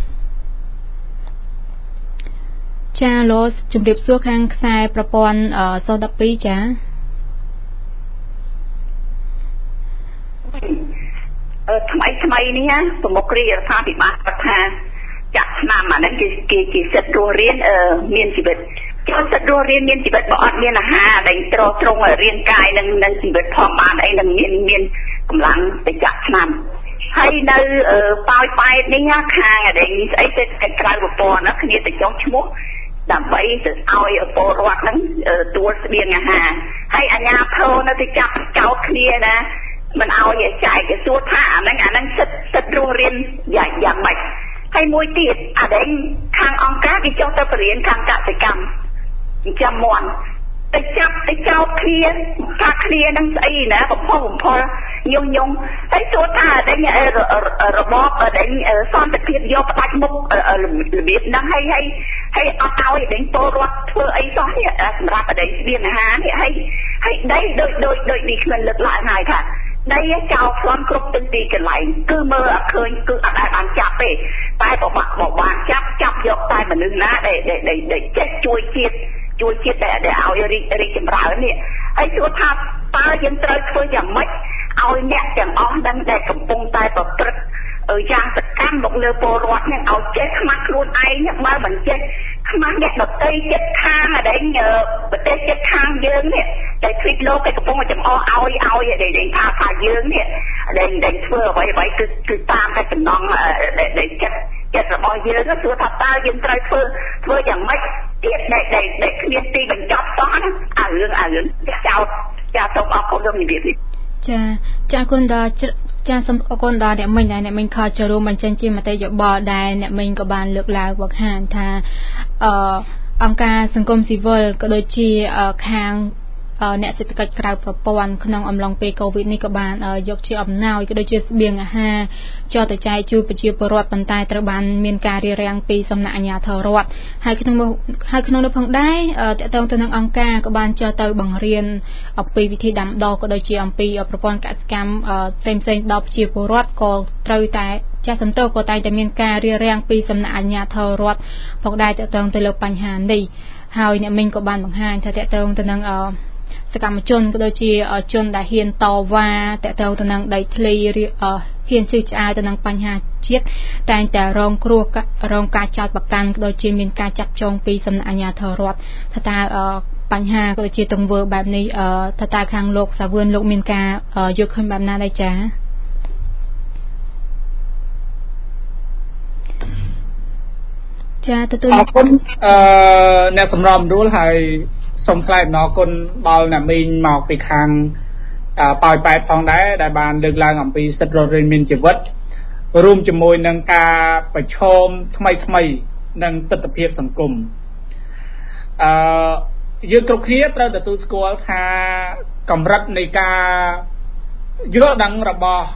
ចាឡូជំរាបសួរខាងខ្សែប្រព័ន្ធ012ចាថ្មីនេះប្រមុខរាជរដ្ឋាភិបាលគាត់ថាចាក់ឆ្នាំអានេះគេជាសិទ្ធិរស់រានមានជីវិតចូលសិទ្ធិរស់រានមានជីវិតបើអត់មានអាហារដែលត្រង់រាងកាយនិងជីវិតផងបានអីនឹងមានកម្លាំងទៅចាក់ឆ្នាំហើយនៅប៉ោយប៉ែតនេះខាងដែលស្អីទៅក្រៅប្រព័ន្ធគ្នាទៅចុះឈ្មោះដើម្បីទៅឲ្យពលរដ្ឋហ្នឹងទួលស្បៀងអាហារហើយអាជ្ញាធរនៅទៅចាប់ចោតគ្នាណាមិនឲ្យចែកសួរថាអាហ្នឹងសិទ្ធិរស់រានយ៉ាងម៉េចហើយមួយទៀតអាដែលខាងអង្គការគេចុះទៅបរៀនខាងកសិកម្មចាំមន់ទៅចាប់ទៅចោលគ្នាថាគ្នានឹងស្អីណាបំផុសញងហើយទោះថាតែរបបតែសន្តិភាពយកផ្ដាច់មុខរបៀបហ្នឹងហើយអត់ឲ្យតែពលរដ្ឋធ្វើអីសោះនេះសម្រាប់តែស្បៀងអាហារនេះហើយដីដូចនេះខ្ញុំលើកឡើងហើយថាដីចោលផ្លន់គ្រប់ទិសទីកន្លែងគឺមើលអត់ឃើញគឺអត់ដែលបានចាប់ទេតែបបាក់ចាប់យកតែមនុស្សណាដែលចេះជួយជាតិដែលឲ្យរីកចម្រើននេះហើយសួរថាតើយើងត្រូវធ្វើយ៉ាងម៉េចឲ្យអ្នកទាំងអស់ហ្នឹងដែលកំពុងតែប្រព្រឹត្តយ៉ាងសកម្មមកលើពលរដ្ឋហ្នឹងឲ្យចេះខ្មាស់ខ្លួនឯងបើមិនចេះខ្មាស់អ្នកដទៃចិត្តខាងដែលប្រទេសចិត្តខាងយើងនេះតែឃ្លីបលោកគេកំពុងចំអកឲ្យដែលថាយើងនេះដែលធ្វើអ្វីគឺតាមតែចំណងដែលចិត្តរបស់យើងគឺថាតើយើងត្រូវធ្វើយ៉ាងម៉េចទៀតដែលគ្មានទីបញ្ចប់សោះណារឿងចាសូមអរគុណលោកនិយាយនេះចាគុណដល់ចាសូមអរគុណដល់អ្នកមិញដែលអ្នកមិញខលចូលរួមបញ្ចេញជាមតិយោបល់ដែលអ្នកមិញក៏បានលើកឡើងវឹកហានថាអង្គការសង្គមស៊ីវិលក៏ដូចជាខាងអ្នកសេដ្ឋកិច្ចក្រៅប្រព័ន្ធក្នុងអំឡុងពេលកូវីដនេះក៏បានយកជាអំណោយក៏ដូចជាស្បៀងអាហារចោលទៅចែកជូនប្រជាពលរដ្ឋប៉ុន្តែត្រូវបានមានការរារាំងពីសំណាក់អាជ្ញាធររដ្ឋហើយក្នុងនោះផងដែរតកតងទៅនឹងអង្គការក៏បានចោលទៅបង្រៀនអំពីវិធីដាំដុះក៏ដូចជាអំពីប្រព័ន្ធកសិកម្មផ្សេងដល់ប្រជាពលរដ្ឋក៏ត្រូវតែចាស់សំទោសក៏តែមានការរារាំងពីសំណាក់អាជ្ញាធររដ្ឋផងដែរតកតងទៅលើបញ្ហានេះហើយអ្នកមិញក៏បានបង្ហាញថាតកតងទៅនឹងសកម្មជនក៏ដូចជាជនដែលហ៊ានតវ៉ាតកតងទៅនឹងដីធ្លីហ៊ានជឿឆ្អើទៅនឹងបញ្ហាជាតិតែងតែរងគ្រោះរងការចោទប្រកាន់ក៏ដូចជាមានការចាប់ចងពីសំណាក់អាជ្ញាធររដ្ឋថាតើបញ្ហាក៏ដូចជាទង្វើបែបនេះថាតើខាងលោកសាវឿនលោកមានការយល់ឃើញបែបណាដែរចាទទួលអរគុណអ្នកសម្របរួលហើយសូមថ្លែងអំណរគុណដល់អ្នកមីងមកពីខាងប៉ោយប៉ែតផងដែរដែលបានលើកឡើងអំពីសិទ្ធិរស់រានមានជីវិតរួមជាមួយនឹងការប្រឈមថ្មីនឹងទស្សនវិជ្ជាសង្គមយើងគ្រប់គ្នាត្រូវទទួលស្គាល់ថាកម្រិតនៃការយល់ដឹងរបស់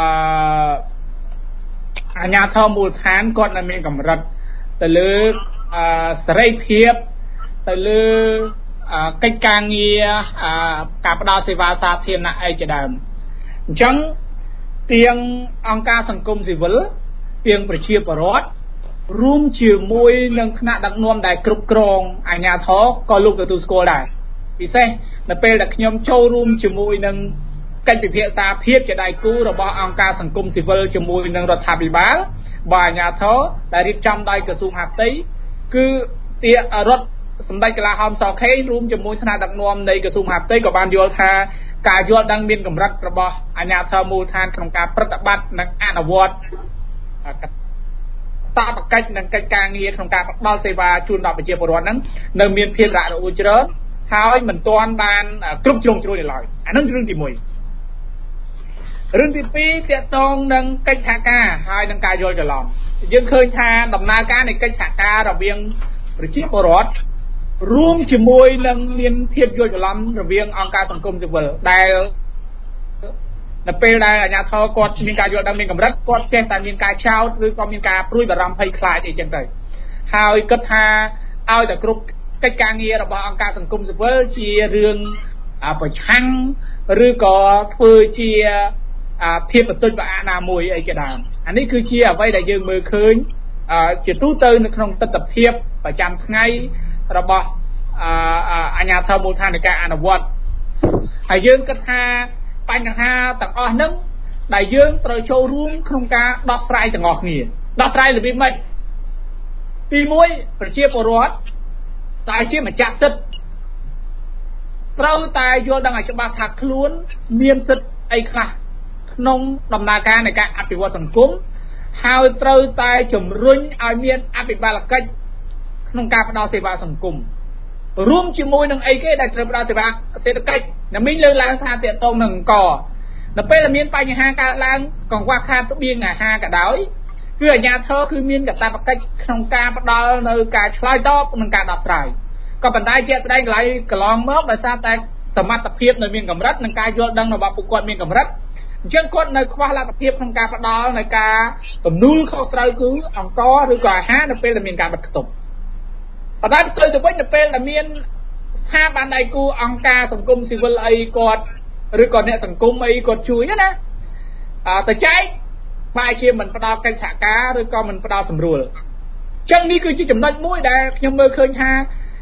អាជ្ញាធរមូលដ្ឋានគាត់នៅមានកម្រិតទៅលើសេរីភាពទៅលើកិច្ចការងារការផ្ដល់សេវាសាធារណៈអីជាដើមអញ្ចឹងទាំងអង្គការសង្គមស៊ីវិលទាំងប្រជាពលរដ្ឋរួមជាមួយនឹងថ្នាក់ដឹកនាំដែលគ្រប់គ្រងអាជ្ញាធរក៏លោកទទួលស្គាល់ដែរពិសេសនៅពេលដែលខ្ញុំចូលរួមជាមួយនឹងកិច្ចពិភាក្សាភាពជាដៃគូរបស់អង្គការសង្គមស៊ីវិលជាមួយនឹងរដ្ឋាភិបាលរបស់អាជ្ញាធរដែលរៀបចំដោយក្រសួងមហាផ្ទៃគឺទីរដ្ឋសម្ដេចកលាហោមសខេងរួមជាមួយថ្នាក់ដឹកនាំនៃក្រសួងមហាផ្ទៃក៏បានយល់ថាការយល់ដឹងមានកម្រិតរបស់អាជ្ញាធរមូលដ្ឋានក្នុងការប្រតិបត្តិនិងអនុវត្តតបកិច្ចនិងកិច្ចការងារក្នុងការផ្ដល់សេវាជូនដល់ប្រជាពលរដ្ឋហ្នឹងនៅមានភាពរអាក់រអួលច្រើនហើយមិនទាន់បានគ្រប់ជ្រុងជ្រោយនៅឡើយអានឹងរឿងទី1រឿងទី2ទាក់ទងនឹងកិច្ចសហការហើយនឹងការយល់ច្រឡំយើងឃើញថាដំណើរការនៃកិច្ចសហការរវាងប្រជាពលរដ្ឋរួមជាមួយនឹងមានភាពយល់ច្រឡំរវាងអង្គការសង្គមស៊ីវិលដែលនៅពេលដែលអាជ្ញាធរគាត់មានការយល់ដឹងមានកម្រិតគាត់ចេះតែមានការចោទឬក៏មានការព្រួយបារម្ភភ័យខ្លាចអីចឹងទៅហើយគិតថាឲ្យតែគ្រប់កិច្ចការងាររបស់អង្គការសង្គមស៊ីវិលជារឿងប្រឆាំងឬក៏ធ្វើជាភាពបន្ទុចប្រអាណាមួយអីជាដើមអានេះគឺជាអ្វីដែលយើងមើលឃើញជាទូទៅនៅក្នុងទស្សនវិជ្ជាប្រចាំថ្ងៃរបស់អាជ្ញាធរមូលដ្ឋាននៃការអនុវត្តហើយយើងគិតថាបញ្ហាទាំងអស់ហ្នឹងដែលយើងត្រូវចូលរួមក្នុងការដោះស្រាយទាំងអស់គ្នាដោះស្រាយរបៀបម៉េចទី1ប្រជាពលរដ្ឋតែជាម្ចាស់សិទ្ធិត្រូវតែយល់ដឹងឲ្យច្បាស់ថាខ្លួនមានសិទ្ធិអីខ្លះក្នុងដំណើរការនៃការអភិវឌ្ឍសង្គមហើយត្រូវតែជំរុញឲ្យមានអភិបាលកិច្ចក្នុងការផ្ដល់សេវាសង្គមរួមជាមួយនឹងអីគេដែលត្រូវផ្ដល់សេវាសេដ្ឋកិច្ចអ្នកមីងលើកឡើងថាតកតងនឹងអង្គនៅពេលដែលមានបញ្ហាកើតឡើងកង្វះខាតស្បៀងអាហារក៏ដោយគឺអាជ្ញាធរគឺមានកាតព្វកិច្ចក្នុងការផ្ដល់នៅការឆ្លើយតបនិងការដោះស្រាយក៏ប៉ុន្តែជាក់ស្ដែងកន្លងមកដោយសារតែសមត្ថភាពនៅមានកម្រិតនិងការយល់ដឹងរបស់ពួកគាត់មានកម្រិតអញ្ចឹងគាត់នៅខ្វះលទ្ធភាពក្នុងការផ្ដល់នៅការទំនួលខុសត្រូវគឺអង្គឬក៏អាហារនៅពេលដែលមានការបិទខ្ទប់ប៉ុន្តែផ្ទុយទៅវិញនៅពេលដែលមានស្ថាប័នដៃគូអង្គការសង្គមស៊ីវិលអីគាត់ឬក៏អ្នកសង្គមអីគាត់ជួយណាទៅចែកបែរជាមិនផ្ដល់កិច្ចសហការឬក៏មិនផ្ដល់សម្រួលអញ្ចឹងនេះគឺជាចំណុចមួយដែលខ្ញុំមើលឃើញថា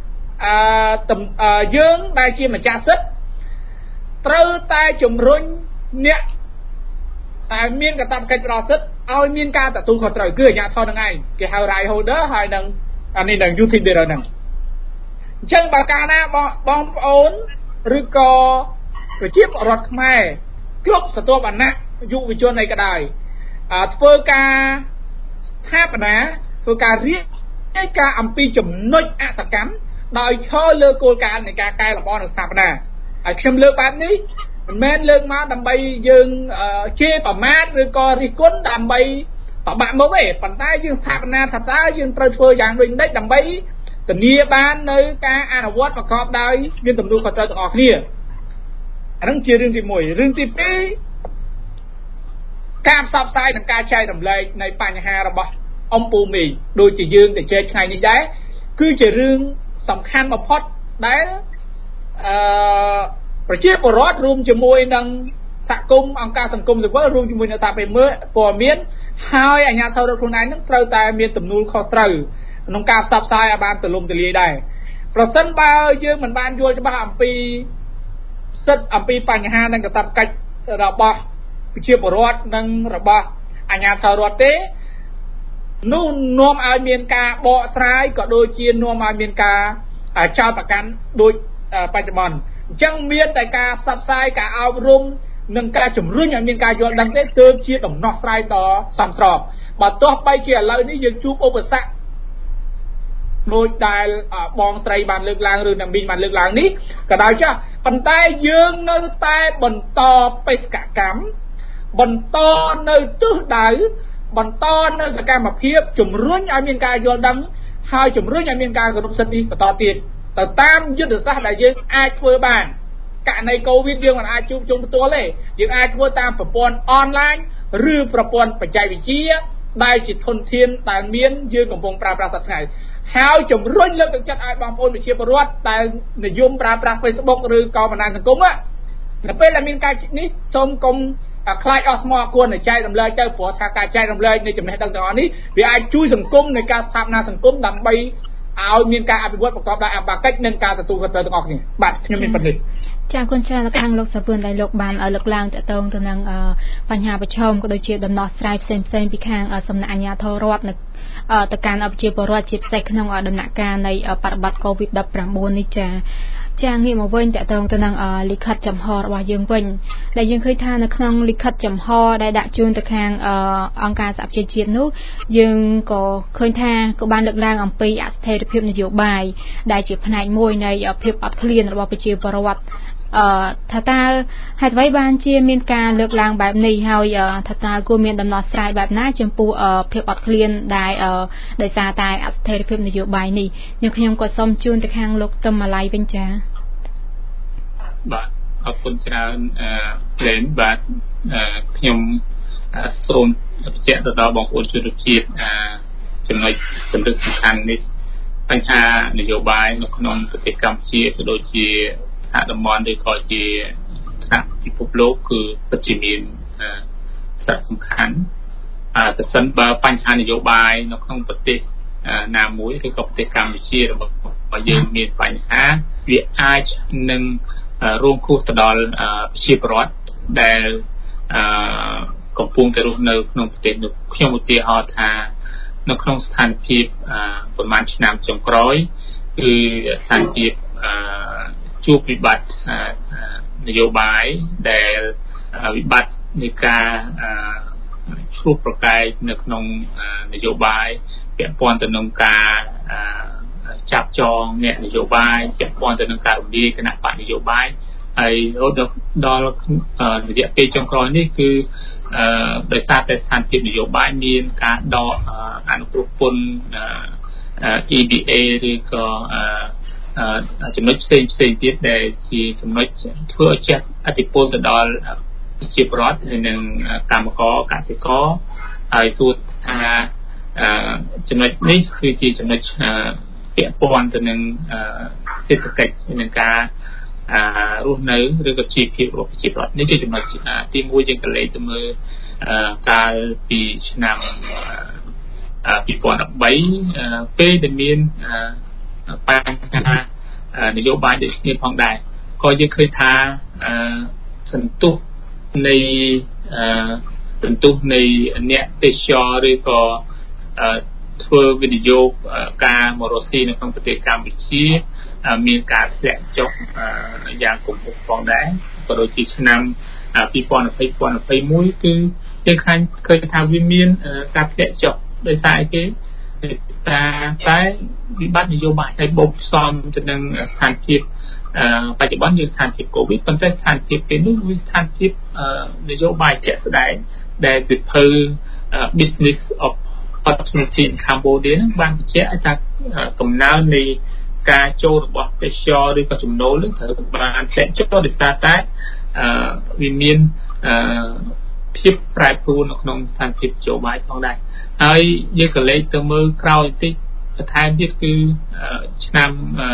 យើងដែលជាម្ចាស់សិទ្ធិត្រូវតែជំរុញអ្នកតែមានកាតព្វកិច្ចផ្ដល់សិទ្ធិឲ្យមានការទទួលខុសត្រូវគឺអាជ្ញាធរនឹងឯងគេហៅ right holder ហើយនឹងអានេះនឹង youth leader ហ្នឹងអញ្ចឹងបើកាលណាបងប្អូនឬក៏ប្រជាពលរដ្ឋខ្មែរគ្រប់ស្រទាប់វណ្ណៈយុវជនអីក៏ដោយធ្វើការស្ថាបនាធ្វើការរៀបការអំពីចំណុចអសកម្មដោយឈរលើគោលការណ៍នៃការកែលម្អនិងស្ថាបនាហើយខ្ញុំលើកបែបនេះមិនមែនលើកមកដើម្បីយើងជេរប្រមាថឬក៏រិះគន់ដើម្បីបបាក់មុខទេប៉ុន្តែយើងស្ថាបនាថាតើយើងត្រូវធ្វើយ៉ាងដូចម្តេចដើម្បីធានាបាននៅការអនុវត្តប្រកបដោយមានទំនួលខុសត្រូវទាំងអស់គ្នាអានឹងជារឿងទី1រឿងទី2ការផ្សព្វផ្សាយនិងការចែករំលែកនៃបញ្ហារបស់អំពូមីដូចជាយើងទៅជែកថ្ងៃនេះដែរគឺជារឿងសំខាន់បំផុតដែលប្រជាពលរដ្ឋរួមជាមួយនឹងសហគមន៍អង្គការសង្គមស៊ីវិលរួមជាមួយនឹងសារព័ត៌មានហើយអាជ្ញាធររដ្ឋខ្លួនឯងនឹងត្រូវតែមានទំនួលខុសត្រូវក្នុងការផ្សព្វផ្សាយឲ្យបានទូលំទូលាយដែរប្រសិនបើយើងមិនបានយល់ច្បាស់អំពីសិទ្ធិអំពីបញ្ហានិងកាតព្វកិច្ចរបស់ប្រជាពលរដ្ឋនិងរបស់អាជ្ញាធររដ្ឋទេនោះនាំឲ្យមានការបកស្រាយក៏ដូចជានាំឲ្យមានការចោទប្រកាន់ដូចបច្ចុប្បន្នអញ្ចឹងមានតែការផ្សព្វផ្សាយការអប់រំនិងការជំរុញឲ្យមានការយល់ដឹងទេទើបជាដំណោះស្រាយដ៏សមស្របបើទោះបីជាឥឡូវនេះយើងជួបឧបសគ្គដូចដែលបងស្រីបានលើកឡើងឬណាមីងបានលើកឡើងនេះក៏ដោយចុះប៉ុន្តែយើងនៅតែបន្តបេសកកម្មបន្តនៅទិសដៅបន្តនៅសកម្មភាពជំរុញឲ្យមានការយល់ដឹងហើយជំរុញឲ្យមានការគោរពសិទ្ធិនេះបន្តទៀតទៅតាមយុទ្ធសាស្ត្រដែលយើងអាចធ្វើបានករណីកូវីដយើងមិនអាចជួបជុំផ្ទាល់ទេយើងអាចធ្វើតាមប្រព័ន្ធអនឡាញឬប្រព័ន្ធបច្ចេកវិទ្យាដែលជាធនធានដែលមានយើងកំពុងប្រើប្រាស់សប្តាហ៍ហើយជំរុញលើកទឹកចិត្តឲ្យបងប្អូនប្រជាពលរដ្ឋដែលនិយមប្រើប្រាស់ Facebook ឬក៏បណ្ដាញសង្គមនៅពេលដែលមានការនេះសូមកុំខ្លាចអស់ស្មោះគួរតែចែករំលែកទៅព្រោះថាការចែករំលែកនៃចំណេះដឹងទាំងអស់នេះវាអាចជួយសង្គមនៃការស្ថាបនាសង្គមដើម្បីឲ្យមានការអភិវឌ្ឍប្រកបដោយអបអកិច្ចនិងការទទួលខុសត្រូវទាំងអស់គ្នាបាទខ្ញុំមានប៉ុណ្ណេះចា៎គុណច្រើនខាងលោកសាវឿនដែលលោកបានលើកឡើងតទៅនឹងបញ្ហាប្រឈមក៏ដូចជាដំណោះស្រាយផ្សេងៗពីខាងសំណាក់អាជ្ញាធររដ្ឋនៅទៅកាន់ប្រជាពលរដ្ឋជាពិសេសក្នុងដំណាក់កាលនៃបរិបត្តិ COVID-19 នេះចាងាកមកវិញតទៅនឹងលិខិតចំហរបស់យើងវិញដែលយើងឃើញថានៅក្នុងលិខិតចំហដែលដាក់ជូនទៅខាងអង្គការសហប្រជាជាតិនោះយើងក៏ឃើញថាក៏បានលើកឡើងអំពីអស្ថិរភាពនយោបាយដែលជាផ្នែកមួយនៃភាពអត់ឃ្លានរបស់ប្រជាពលរដ្ឋថាតើហេតុអ្វីបានជាមានការលើកឡើងបែបនេះហើយថាតើគួរមានដំណោះស្រាយបែបណាចំពោះភាពអត់ឃ្លានដែលដោយសារតែអស្ថិរភាពនយោបាយនេះខ្ញុំក៏សូមជូនទៅខាងលោកទឹមម៉ាឡៃវិញចា៎បាទអរគុណច្រើនព្រេនបាទខ្ញុំសូមបញ្ជាក់ទៅដល់បងប្អូនជនជាតិចំណុចសំខាន់នេះបញ្ហានយោបាយនៅក្នុងប្រទេសកម្ពុជាក៏ដូចជាថ្នាក់តំបន់ឬក៏ជាថ្នាក់ពិភពលោកគឺពិតជាមានសារៈសំខាន់ប្រសិនបើបញ្ហានយោបាយនៅក្នុងប្រទេសណាមួយឬក៏ប្រទេសកម្ពុជារបស់យើងមានបញ្ហាវាអាចនឹងរងគ្រោះទៅដល់ប្រជាពលរដ្ឋដែលកំពុងតែរស់នៅក្នុងប្រទេសនោះខ្ញុំឧទាហរណ៍ថានៅក្នុងស្ថានភាពប្រហែលឆ្នាំចុងក្រោយគឺស្ថានភាពជួបវិបត្តិនយោបាយដែលវិបត្តិនៃការឈ្លោះប្រកែកនៅក្នុងនយោបាយពាក់ព័ន្ធទៅនឹងការចាប់ចងអ្នកនយោបាយពាក់ព័ន្ធទៅនឹងការរំលាយគណៈបកនយោបាយហើយរហូតដល់រយៈពេលចុងក្រោយនេះគឺដោយសារតែស្ថានភាពនយោបាយមានការដកអនុគ្រោះពន្ធEBA ឬក៏ចំណុចផ្សេងទៀតដែលជាចំណុចធ្វើឲ្យចេះអតិពលទៅដល់ជាប្រវត្តិនិងកម្មករកសិករហើយសួរថាចំណុចនេះគឺជាចំណុចពាក់ព័ន្ធទៅនឹងសេដ្ឋកិច្ចនិងការរស់នៅឬក៏ជីវភាពរបស់ប្រជាពលរដ្ឋនេះជាចំណុចទី1យើងក៏លេខទៅមើលកាលពីឆ្នាំ2013ពេលដែលមានបញ្ហានយោបាយដូចគ្នាផងដែរក៏យើងឃើញថាសន្ទុះនៃអ្នកទេសចរឬក៏ធ្វើវិនិយោគការមករកស៊ីនៅក្នុងប្រទេសកម្ពុជាមានការធ្លាក់ចុះយ៉ាងគំហុកផងដែរក៏ដូចជាឆ្នាំ2020-2021គឺយើងឃើញថាវាមានការធ្លាក់ចុះដោយសារអីគេតែវិបត្តិនយោបាយហើយបូកផ្សំទៅនឹងស្ថានភាពបច្ចុប្បន្នយើងស្ថានភាពកូវីដប៉ុន្តែស្ថានភាពពេលនោះវាស្ថានភាពនយោបាយជាក់ស្ដែងដែលសិភៅ Business of Opportunity in Cambodia នឹងបានបញ្ជាក់ថាកំណើននៃការចូលរបស់ទេសចរឬក៏ចំណូលនឹងត្រូវបានធ្លាក់ចុះដោយសារតែវាមានភាពប្រែប្រួលនៅក្នុងស្ថានភាពនយោបាយផងដែរហើយយើងក៏លេខទៅមើលក្រោយបន្តិចបន្ថែមទៀតគឺឆ្នាំ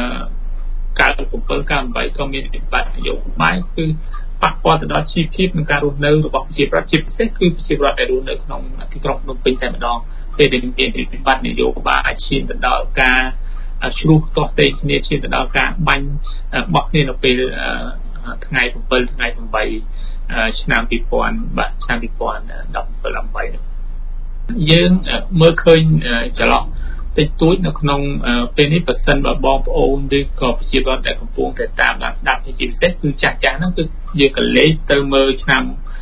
97-98ក៏មានវិបត្តិនយោបាយគឺប៉ះពាល់ទៅដល់ជីវភាពនិងការរស់នៅរបស់ប្រជាពលរដ្ឋជាពិសេសគឺប្រជាពលរដ្ឋដែលរស់នៅក្នុងទីក្រុងភ្នំពេញតែម្ដងពេលដែលមានវិបត្តិនយោបាយឈានទៅដល់ការជ្រុះទាស់ទែងគ្នាឈានទៅដល់ការបាញ់បោះគ្នានៅពេលថ្ងៃ7ថ្ងៃ8ឆ្នាំ2000បាទឆ្នាំ2017-18យើងមើលឃើញចន្លោះតិចតួចនៅក្នុងពេលនេះប្រសិនបើបងប្អូនឬក៏ប្រជាពលរដ្ឋដែលកំពុងតែតាមដានស្ដាប់ជាពិសេសគឺចាស់ហ្នឹងគឺយើងក៏លេខទៅមើលឆ្នាំ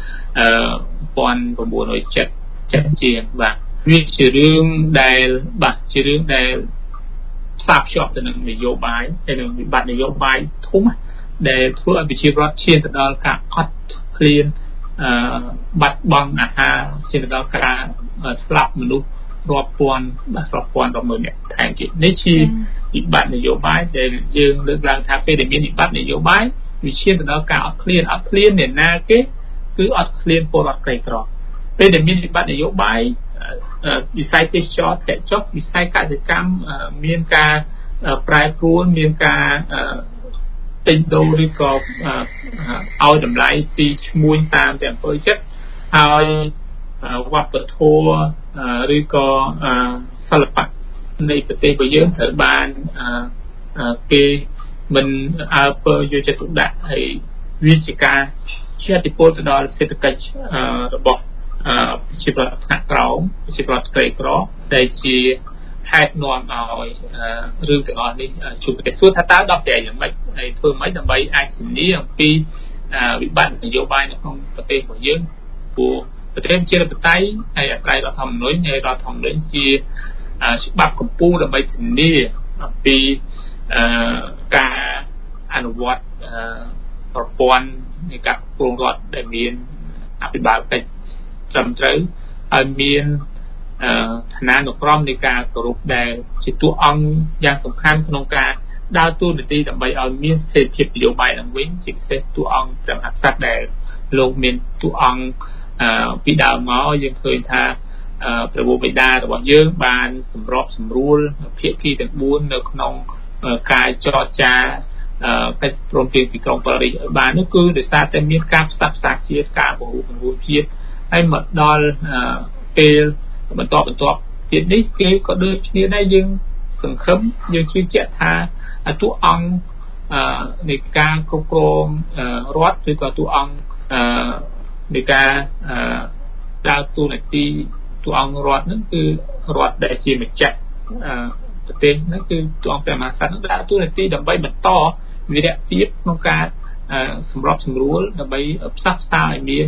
1970ជាងបាទវាជារឿងដែលជារឿងដែលផ្សារភ្ជាប់ទៅនឹងនយោបាយហើយនឹងវិបត្តិនយោបាយធំដែលធ្វើឲ្យប្រជាពលរដ្ឋឈានទៅដល់ការអត់ឃ្លានបាត់បង់អាហារឈានទៅដល់ការស្លាប់មនុស្សរាប់ពាន់រាប់ម៉ឺននាក់ថែមទៀតនេះជាវិបត្តិនយោបាយដែលយើងលើកឡើងថាពេលដែលមានវិបត្តិនយោបាយវាឈានទៅដល់ការអត់ឃ្លានអ្នកណាគេគឺអត់ឃ្លានពលរដ្ឋក្រីក្រពេលដែលមានវិបត្តិនយោបាយវិស័យទេសចរណ៍ធ្លាក់ចុះវិស័យកសិកម្មមានការប្រែប្រួលមានការទិញដូរឬក៏ឲ្យតម្លៃពីឈ្មួញតាមតែអំពើចិត្តហើយវប្បធម៌ឬក៏សិល្បៈនៃប្រទេសរបស់យើងត្រូវបានគេមិនអើពើយកចិត្តទុកដាក់ហើយវាជាការជះឥទ្ធិពលទៅដល់សេដ្ឋកិច្ចរបស់ប្រជាពលរដ្ឋថ្នាក់ក្រោមប្រជាពលរដ្ឋក្រីក្រដែលជាហេតុនាំឲ្យរឿងទាំងអស់នេះជួបប្រទេសសួរថាតើដោះស្រាយយ៉ាងម៉េចហើយធ្វើម៉េចដើម្បីអាចធានាអំពីវិបត្តិនយោបាយនៅក្នុងប្រទេសរបស់យើងព្រោះប្រទេសជារដ្ឋបតៃហើយអាស្រ័យរដ្ឋធម្មនុញ្ញហើយរដ្ឋធម្មនុញ្ញជាច្បាប់កម្ពុជាដើម្បីធានាអំពីការអនុវត្តប្រព័ន្ធនៃការគ្រប់គ្រងរដ្ឋដែលមានអភិបាលកិច្ចត្រឹមត្រូវហើយមានឋានានុក្រមនៃការគោរពដែលជាតួអង្គយ៉ាងសំខាន់ក្នុងការដើរតួនាទីដើម្បីឲ្យមានសេដ្ឋភាពនយោបាយឡើងវិញជាពិសេសតួអង្គព្រះមហាក្សត្រដែលលោកមានតួអង្គពីដើមមកយើងឃើញថាព្រះវរបិតារបស់យើងបានសម្របសម្រួលភាគីទាំង4នៅក្នុងការចរចាកិច្ចព្រមព្រៀងទីក្រុងប៉ារីសឲ្យបាននោះគឺដោយសារតែមានការផ្សះផ្សាជាតិការបង្រួបជាតិហើយមកដល់ពេលបន្តទៀតនេះគេក៏ដូចគ្នាដែរយើងសង្ឃឹមយើងជឿជាក់ថាតួអង្គនៃការគ្រប់គ្រងរដ្ឋឬក៏តួអង្គនៃការដើរតួនាទីតួអង្គរដ្ឋហ្នឹងគឺរដ្ឋដែលជាម្ចាស់ប្រទេសហ្នឹងគឺតួអង្គព្រះមហាក្សត្រហ្នឹងដើរតួនាទីដើម្បីបន្តវិរៈភាពក្នុងការសម្របសម្រួលដើម្បីផ្សះផ្សាឲ្យមាន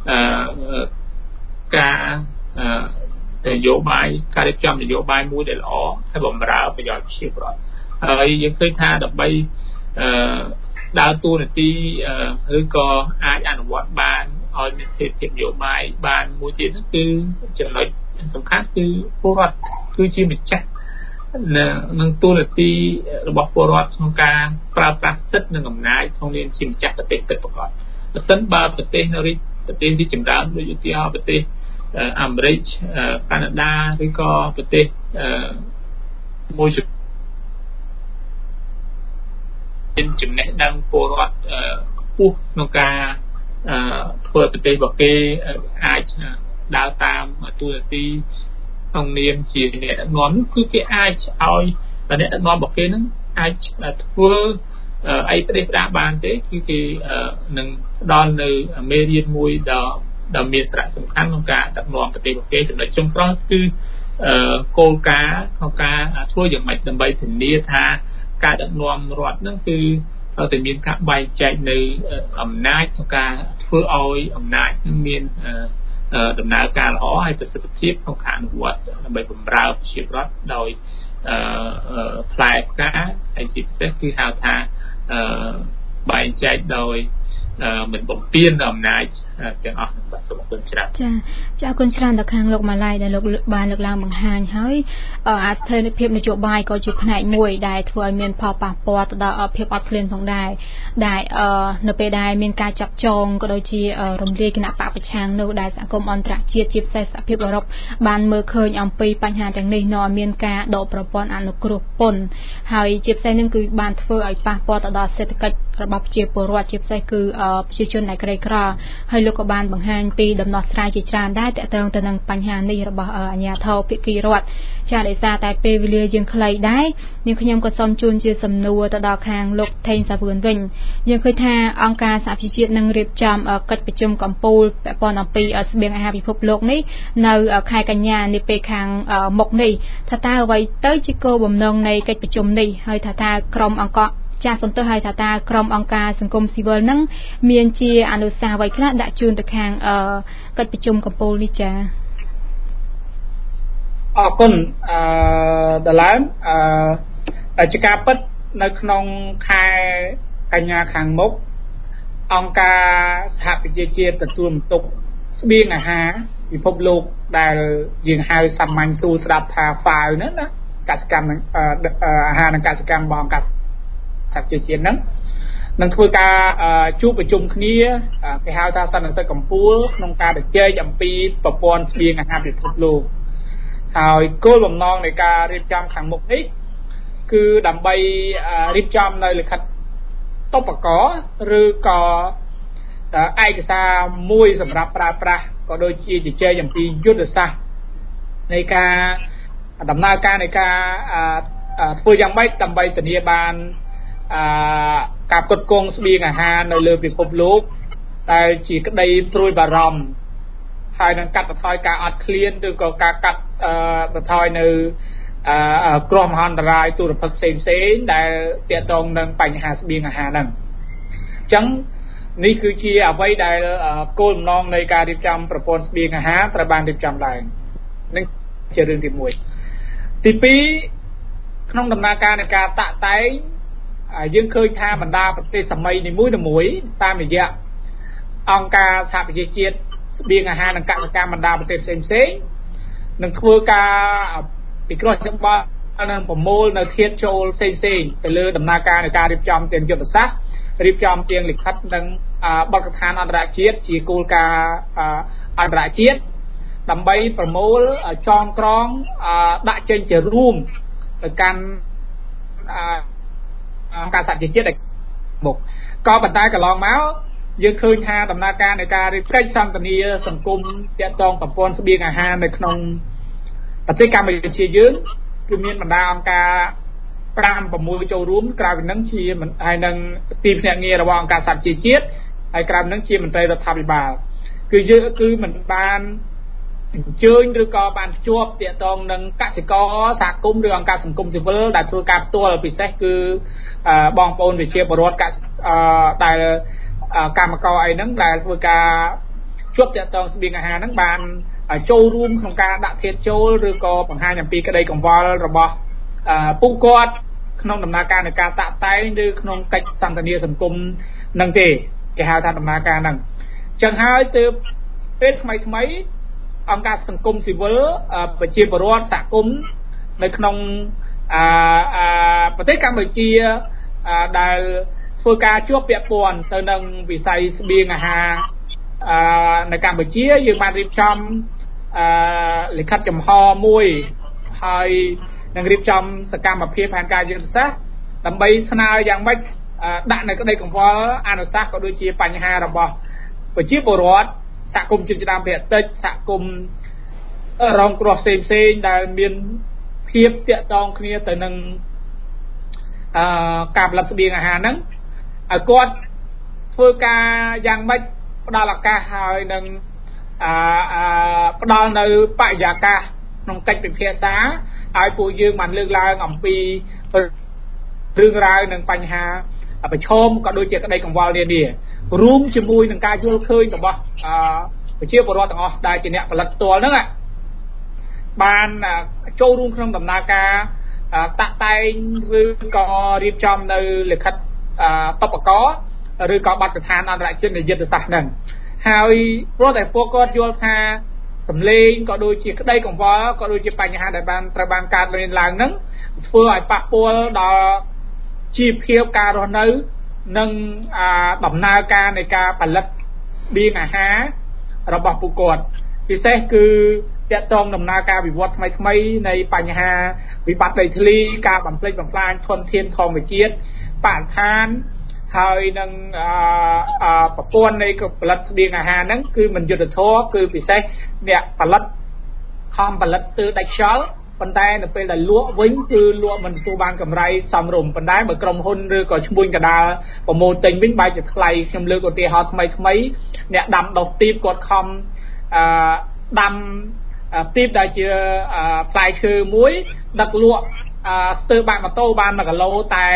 ការនយោបាយការរៀបចំនយោបាយមួយដែលល្អហើយបម្រើប្រយោជន៍ប្រជាពលរដ្ឋហើយយើងឃើញថាដើម្បីដើរតួនាទីឬក៏អាចអនុវត្តបានឲ្យមានស្ថិរភាពនយោបាយបានមួយទៀតនោះគឺចំណុចសំខាន់គឺពលរដ្ឋគឺជាម្ចាស់នឹងទូនាទីរបស់ពលរដ្ឋក្នុងការប្រើប្រាស់សិទ្ធិនិងអំណាចក្នុងនាមជាម្ចាស់ប្រទេសពិតប្រាកដបើសិនបើប្រទេសនៅប្រទេសទីចម្រើនដូចឧទាហរណ៍ប្រទេសអាមេរិកកាណាដាឬក៏ប្រទេសមួយចំណេះដឹងពលរដ្ឋខ្ពស់ក្នុងការធ្វើប្រទេសរបស់គេអាចដើរតាមទូនាទីក្នុងនាមជាអ្នកដឹកនាំគឺគេអាចឲ្យអ្នកដឹកនាំរបស់គេនឹងអាចធ្វើអីប្រទេសផ្ដាបានទេគឺគេនឹងផ្ដល់នៅមេរៀនមួយដ៏មានសារៈសំខាន់ក្នុងការដឹកនាំប្រទេសរបស់គេចំណុចចុងក្រោយគឺគោលការណ៍ក្នុងការធ្វើយ៉ាងម៉េចដើម្បីធានាថាការដឹកនាំរដ្ឋនឹងគឺត្រូវតែមានការបែងចែកនៅអំណាចក្នុងការធ្វើឲ្យអំណាចនឹងមានដំណើរការល្អហើយប្រសិទ្ធភាពក្នុងការអនុវត្តដើម្បីបម្រើប្រជាពលរដ្ឋដោយផ្លែផ្កាហើយជាពិសេសគឺហៅថាបែងចែកដោយមិនបំពេញអំណាចទាំងអស់នឹងបាទសូមអរគុណច្រើនចាអរគុណច្រើនដល់ខាងលោកម៉ាឡៃដែលលោកបានលើកឡើងបង្ហាញហើយអាស្ថិរភាពនយោបាយក៏ជាផ្នែកមួយដែលធ្វើឲ្យមានផលប៉ះពាល់ទៅដល់ភាពអត់ឃ្លានផងដែរដែលនៅពេលដែលមានការចាប់ចងក៏ដូចជារំលាយគណៈបកប្រឆាំងនោះដែលសហគមន៍អន្តរជាតិជាពិសេសសហភាពអឺរ៉ុបបានមើលឃើញអំពីបញ្ហាទាំងនេះនាំឲ្យមានការដកប្រព័ន្ធអនុគ្រោះពន្ធហើយជាពិសេសនឹងគឺបានធ្វើឲ្យប៉ះពាល់ទៅដល់សេដ្ឋកិច្ចរបស់ប្រជាពលរដ្ឋជាពិសេសគឺប្រជាជនដែលក្រីក្រហើយលោកក៏បានបង្ហាញពីដំណោះស្រាយជាច្រើនដែរទាក់ទងទៅនឹងបញ្ហានេះរបស់អាជ្ញាធរភាគីរដ្ឋចាដោយសារតែពេលវេលាយើងខ្លីដែរនាងខ្ញុំក៏សូមជូនជាសំណួរទៅដល់ខាងលោកថេងសាវឿនវិញយើងឃើញថាអង្គការសហប្រជាជាតិនឹងរៀបចំកិច្ចប្រជុំកំពូលពាក់ព័ន្ធអំពីស្បៀងអាហារពិភពលោកនេះនៅខែកញ្ញានាពេលខាងមុខនេះថាតើអ្វីទៅជាគោលបំណងនៃកិច្ចប្រជុំនេះហើយថាតើក្រុមអង្គការចាសសន្ទុះហើយថាតើក្រុមអង្គការសង្គមស៊ីវិលនឹងមានជាអនុសាសន៍អ្វីខ្លះដាក់ជូនទៅខាងកិច្ចប្រជុំកំពូលនេះចាអរគុណដឡើងជាការពិតនៅក្នុងខែកញ្ញាខាងមុខអង្គការសហប្រជាជាតិទទួលបន្ទុកស្បៀងអាហារពិភពលោកដែលយើងហៅសាមញ្ញសួរស្ដាប់ថា FAO ហ្នឹងណាកសិកម្មអាហារនិងកសិកម្មរបស់អង្គការសហប្រជាជាតិហ្នឹងនឹងធ្វើការជួបប្រជុំគ្នាគេហៅថាសន្និសីទកំពូលក្នុងការជជែកអំពីប្រព័ន្ធស្បៀងអាហារពិភពលោកហើយគោលបំណងនៃការរៀបចំខាងមុខនេះគឺដើម្បីរៀបចំនៅលិខិតតុបកឬក៏ឯកសារមួយសម្រាប់ប្រើប្រាស់ក៏ដូចជាជជែកអំពីយុទ្ធសាស្ត្រនៃការដំណើរការនៃការធ្វើយ៉ាងម៉េចដើម្បីធានាបានការផ្គត់ផ្គង់ស្បៀងអាហារនៅលើពិភពលោកដែលជាក្តីព្រួយបារម្ភហើយនឹងកាត់បន្ថយការអត់ឃ្លានឬក៏ការកាត់បន្ថយនៅគ្រោះមហន្តរាយទូរភិក្សផ្សេងៗដែលទាក់ទងនឹងបញ្ហាស្បៀងអាហារហ្នឹងអញ្ចឹងនេះគឺជាអ្វីដែលគោលបំណងនៃការរៀបចំប្រព័ន្ធស្បៀងអាហារត្រូវបានរៀបចំឡើងនឹងជារឿងទី1ទី2ក្នុងដំណើរការនៃការតាក់តែងយើងឃើញថាបណ្ដាប្រទេសសម័យនីមួយៗតាមរយៈអង្គការសហប្រជាជាតិស្បៀងអាហារនិងកសិកម្មបណ្ដាប្រទេសផ្សេងៗនឹងធ្វើការពិគ្រោះយោបល់និងប្រមូលនៅធាតុចូលផ្សេងៗទៅលើដំណើរការនៃការរៀបចំទាំងយុទ្ធសាស្ត្ររៀបចំទាំងលិខិតនិងបទកថាអន្តរជាតិជាគោលការណ៍អន្តរជាតិដើម្បីប្រមូលចងក្រងដាក់ចេញជារួមទៅកាន់អង្គការសហប្រជាជាតិមុខក៏ប៉ុន្តែកន្លងមកយើងឃើញថាដំណើរការនៃការរៀបកិច្ចសន្ទនាសង្គមទាក់ទងប្រព័ន្ធស្បៀងអាហារនៅក្នុងប្រទេសកម្ពុជាយើងគឺមានបណ្ដាអង្គការ5-6ចូលរួមក្រៅពីនឹងជាហើយនឹងទីភ្នាក់ងាររបស់អង្គការសហប្រជាជាតិហើយក្រៅពីនឹងជាមន្ត្រីរដ្ឋាភិបាលគឺយើងគឺមិនបានអញ្ជើញឬក៏បានភ្ជាប់ទាក់ទងនឹងកសិករសហគមន៍ឬអង្គការសង្គមស៊ីវិលដែលធ្វើការផ្ទាល់ពិសេសគឺបងប្អូនប្រជាពលរដ្ឋដែលកម្មករអីហ្នឹងដែលធ្វើការជាប់ទាក់ទងស្បៀងអាហារហ្នឹងបានចូលរួមក្នុងការដាក់ធាតុចូលឬក៏បង្ហាញអំពីក្តីកង្វល់របស់ពួកគាត់ក្នុងដំណើរការនៃការតាក់តែងឬក្នុងកិច្ចសន្ទនាសង្គមហ្នឹងទេគេហៅថាដំណើរការហ្នឹងអញ្ចឹងហើយទើបពេលថ្មីអង្គការសង្គមស៊ីវិលប្រជាពលរដ្ឋសហគមន៍នៅក្នុងប្រទេសកម្ពុជាដែលធ្វើការជួបពាក់ព័ន្ធទៅនឹងវិស័យស្បៀងអាហារនៅកម្ពុជាយើងបានរៀបចំលិខិតចំហមួយហើយនឹងរៀបចំសកម្មភាពផែនការយុទ្ធសាស្ត្រដើម្បីស្នើយ៉ាងម៉េចដាក់នៅក្តីកង្វល់អនុសាសន៍ក៏ដូចជាបញ្ហារបស់ប្រជាពលរដ្ឋសហគមន៍ជាតិដើមភាគតិចសហគមន៍រងគ្រោះផ្សេងៗដែលមានភាពតាក់ទងគ្នាទៅនឹងការផលិតស្បៀងអាហារហ្នឹងឲ្យគាត់ធ្វើការយ៉ាងម៉េចផ្ដល់ឱកាសហើយនឹងផ្ដល់នៅបរិយាកាសក្នុងកិច្ចពិភាក្សាឲ្យពួកយើងបានលើកឡើងអំពីរឿងរ៉ាវនិងបញ្ហាប្រឈមក៏ដូចជាក្តីកង្វល់នានារួមជាមួយនឹងការយល់ឃើញរបស់ប្រជាពលរដ្ឋទាំងអស់ដែលជាអ្នកផលិតផ្ទាល់ហ្នឹងបានចូលរួមក្នុងដំណើរការតាក់តែងឬក៏រៀបចំនៅលិខិតតបកឬក៏បទដ្ឋានអន្តរជាតិនៃយុទ្ធសាស្ត្រហ្នឹងហើយព្រោះតែពួកគាត់យល់ថាសម្លេងក៏ដូចជាក្តីកង្វល់ក៏ដូចជាបញ្ហាដែលបានត្រូវបានកើតមានឡើងហ្នឹងធ្វើឲ្យប៉ះពាល់ដល់ជីវភាពការរស់នៅនិងដំណើរការនៃការផលិតស្បៀងអាហាររបស់ពួកគាត់ពិសេសគឺតាក់ទងដំណើរការវិវត្តថ្មីៗនៃបញ្ហាវិបត្តិដីធ្លីការបំផ្លិចបំផ្លាញធនធានធម្មជាតិបរិស្ថានហើយនឹងប្រព័ន្ធនៃផលិតស្បៀងអាហារហ្នឹងគឺមិនយុត្តិធម៌គឺពិសេសអ្នកផលិតខំផលិតស្ទើរដាច់ខ្យល់ប៉ុន្តែនៅពេលដែលលក់វិញគឺលក់មិនទទួលបានកម្រៃសមរម្យប៉ុន្តែបើក្រុមហ៊ុនឬក៏ឈ្មួញកដាលប្រមូលទិញវិញបែរជាថ្លៃខ្ញុំលើកឧទាហរណ៍ថ្មីអ្នកដាំដុះទីបគាត់ខំដាំទីបដែលជាផ្លែឈើមួយដឹកលក់ស្ទើរបាក់ម៉ូតូបាន1គីឡូតែ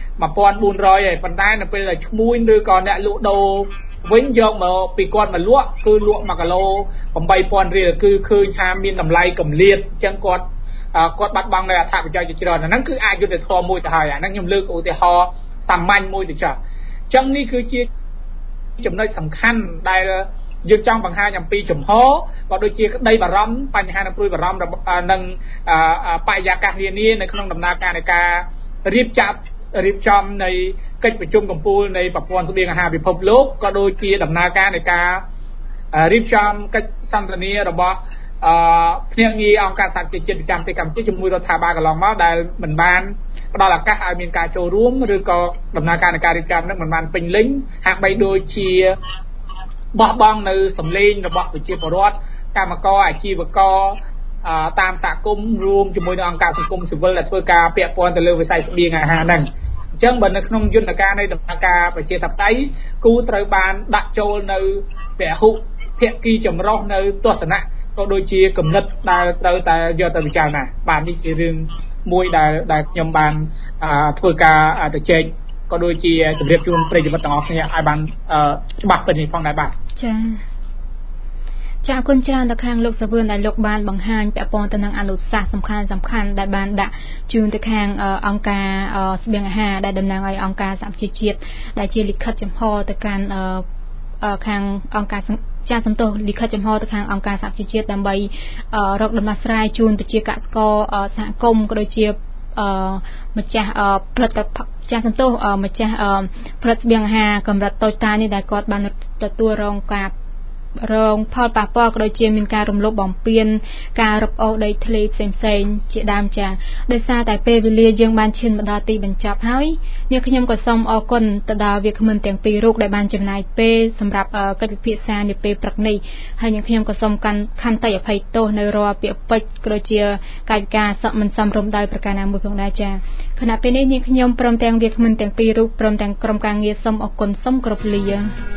1400ហើយប៉ុន្តែនៅពេលដែលឈ្មួញឬក៏អ្នកលក់ដូរវិញយកមកពីគាត់មកលក់គឺលក់1គីឡូ8000រៀលគឺឃើញថាមានតម្លៃកម្លាតអញ្ចឹងគាត់បាត់បង់នៅអត្ថប្រយោជន៍ជាច្រើនហ្នឹងគឺអយុត្តិធម៌មួយទៅហើយអាហ្នឹងខ្ញុំលើកឧទាហរណ៍សាមញ្ញមួយទៅចុះអញ្ចឹងនេះគឺជាចំណុចសំខាន់ដែលយើងចង់បង្ហាញអំពីចំហក៏ដូចជាក្តីបារម្ភបញ្ហានិងព្រួយបារម្ភនឹងបរិយាកាសនានានៅក្នុងដំណើរការនៃការរៀបចំនៃកិច្ចប្រជុំកំពូលនៃប្រព័ន្ធស្បៀងអាហារពិភពលោកក៏ដូចជាដំណើរការនៃការរៀបចំកិច្ចសន្ទនារបស់ភ្នាក់ងារអង្គការសហជីវជាតិប្រចាំប្រទេសកម្ពុជាជាមួយរដ្ឋាភិបាលកន្លងមកដែលមិនបានផ្ដល់ឱកាសឲ្យមានការចូលរួមឬក៏ដំណើរការនៃការរៀបចំនឹងមិនបានពេញលេញហាក់បីដូចជាបោះបង់នៅសម្លេងរបស់ប្រជាពលរដ្ឋកម្មករអាជីវករតាមសហគមន៍រួមជាមួយនឹងអង្គការសង្គមស៊ីវិលដែលធ្វើការពាក់ព័ន្ធទៅលើវិស័យស្បៀងអាហារហ្នឹងអញ្ចឹងបើនៅក្នុងយន្តការនៃដំណើរការប្រជាធិបតេយ្យគូត្រូវបានដាក់ចូលនៅពហុភាគីចម្រុះនៅទស្សនៈក៏ដូចជាគំនិតដែលត្រូវតែយកទៅពិចារណាបាទនេះជារឿងមួយដែលខ្ញុំបានធ្វើការទៅជែកក៏ដូចជាជម្រាបជូនប្រិយមិត្តទាំងអស់គ្នាឲ្យបានច្បាស់ពេញនេះផងដែរបាទចា៎អរគុណច្រើនដល់ខាងលោកសាវឿនដែលលោកបានបង្ហាញពាក់ព័ន្ធទៅនឹងអនុសាសន៍សំខាន់ដែលបានដាក់ជូនទៅខាងអង្គការស្បៀងអាហារដែលតំណាងឲ្យអង្គការសហប្រជាជាតិដែលជាលិខិតចំហទៅកាន់ខាងអង្គការចាសំទោសលិខិតចំហទៅខាងអង្គការសហប្រជាជាតិដើម្បីរកដំណោះស្រាយជូនប្រជាកសិករសហគមន៍ក៏ដូចជាម្ចាស់ផលិតចាសំទោសម្ចាស់ផលិតស្បៀងអាហារកម្រិតតូចតាចនេះដែលគាត់បានទទួលរងផលប៉ះពាល់ក៏ដូចជាមានការរំលោភបំពានការរឹបអូសដីធ្លីផ្សេងៗជាដើមចាដោយសារតែពេលវេលាយើងបានឈានមកដល់ទីបញ្ចប់ហើយនេះខ្ញុំក៏សូមអរគុណទៅដល់វាគ្មិនទាំងពីររូបដែលបានចំណាយពេលសម្រាប់កិច្ចពិភាក្សានាពេលព្រឹកនេះហើយនឹងខ្ញុំក៏សូមខន្តីអភ័យទោសនៅរាល់ពាក្យពេចន៍ក៏ដូចជាកាយវិការមិនសមរម្យដោយប្រការណាមួយផងដែរចាខណៈពេលនេះខ្ញុំព្រមទាំងវាគ្មិនទាំងពីររូបព្រមទាំងក្រុមការងារសូមអរគុណសូមគោរពលា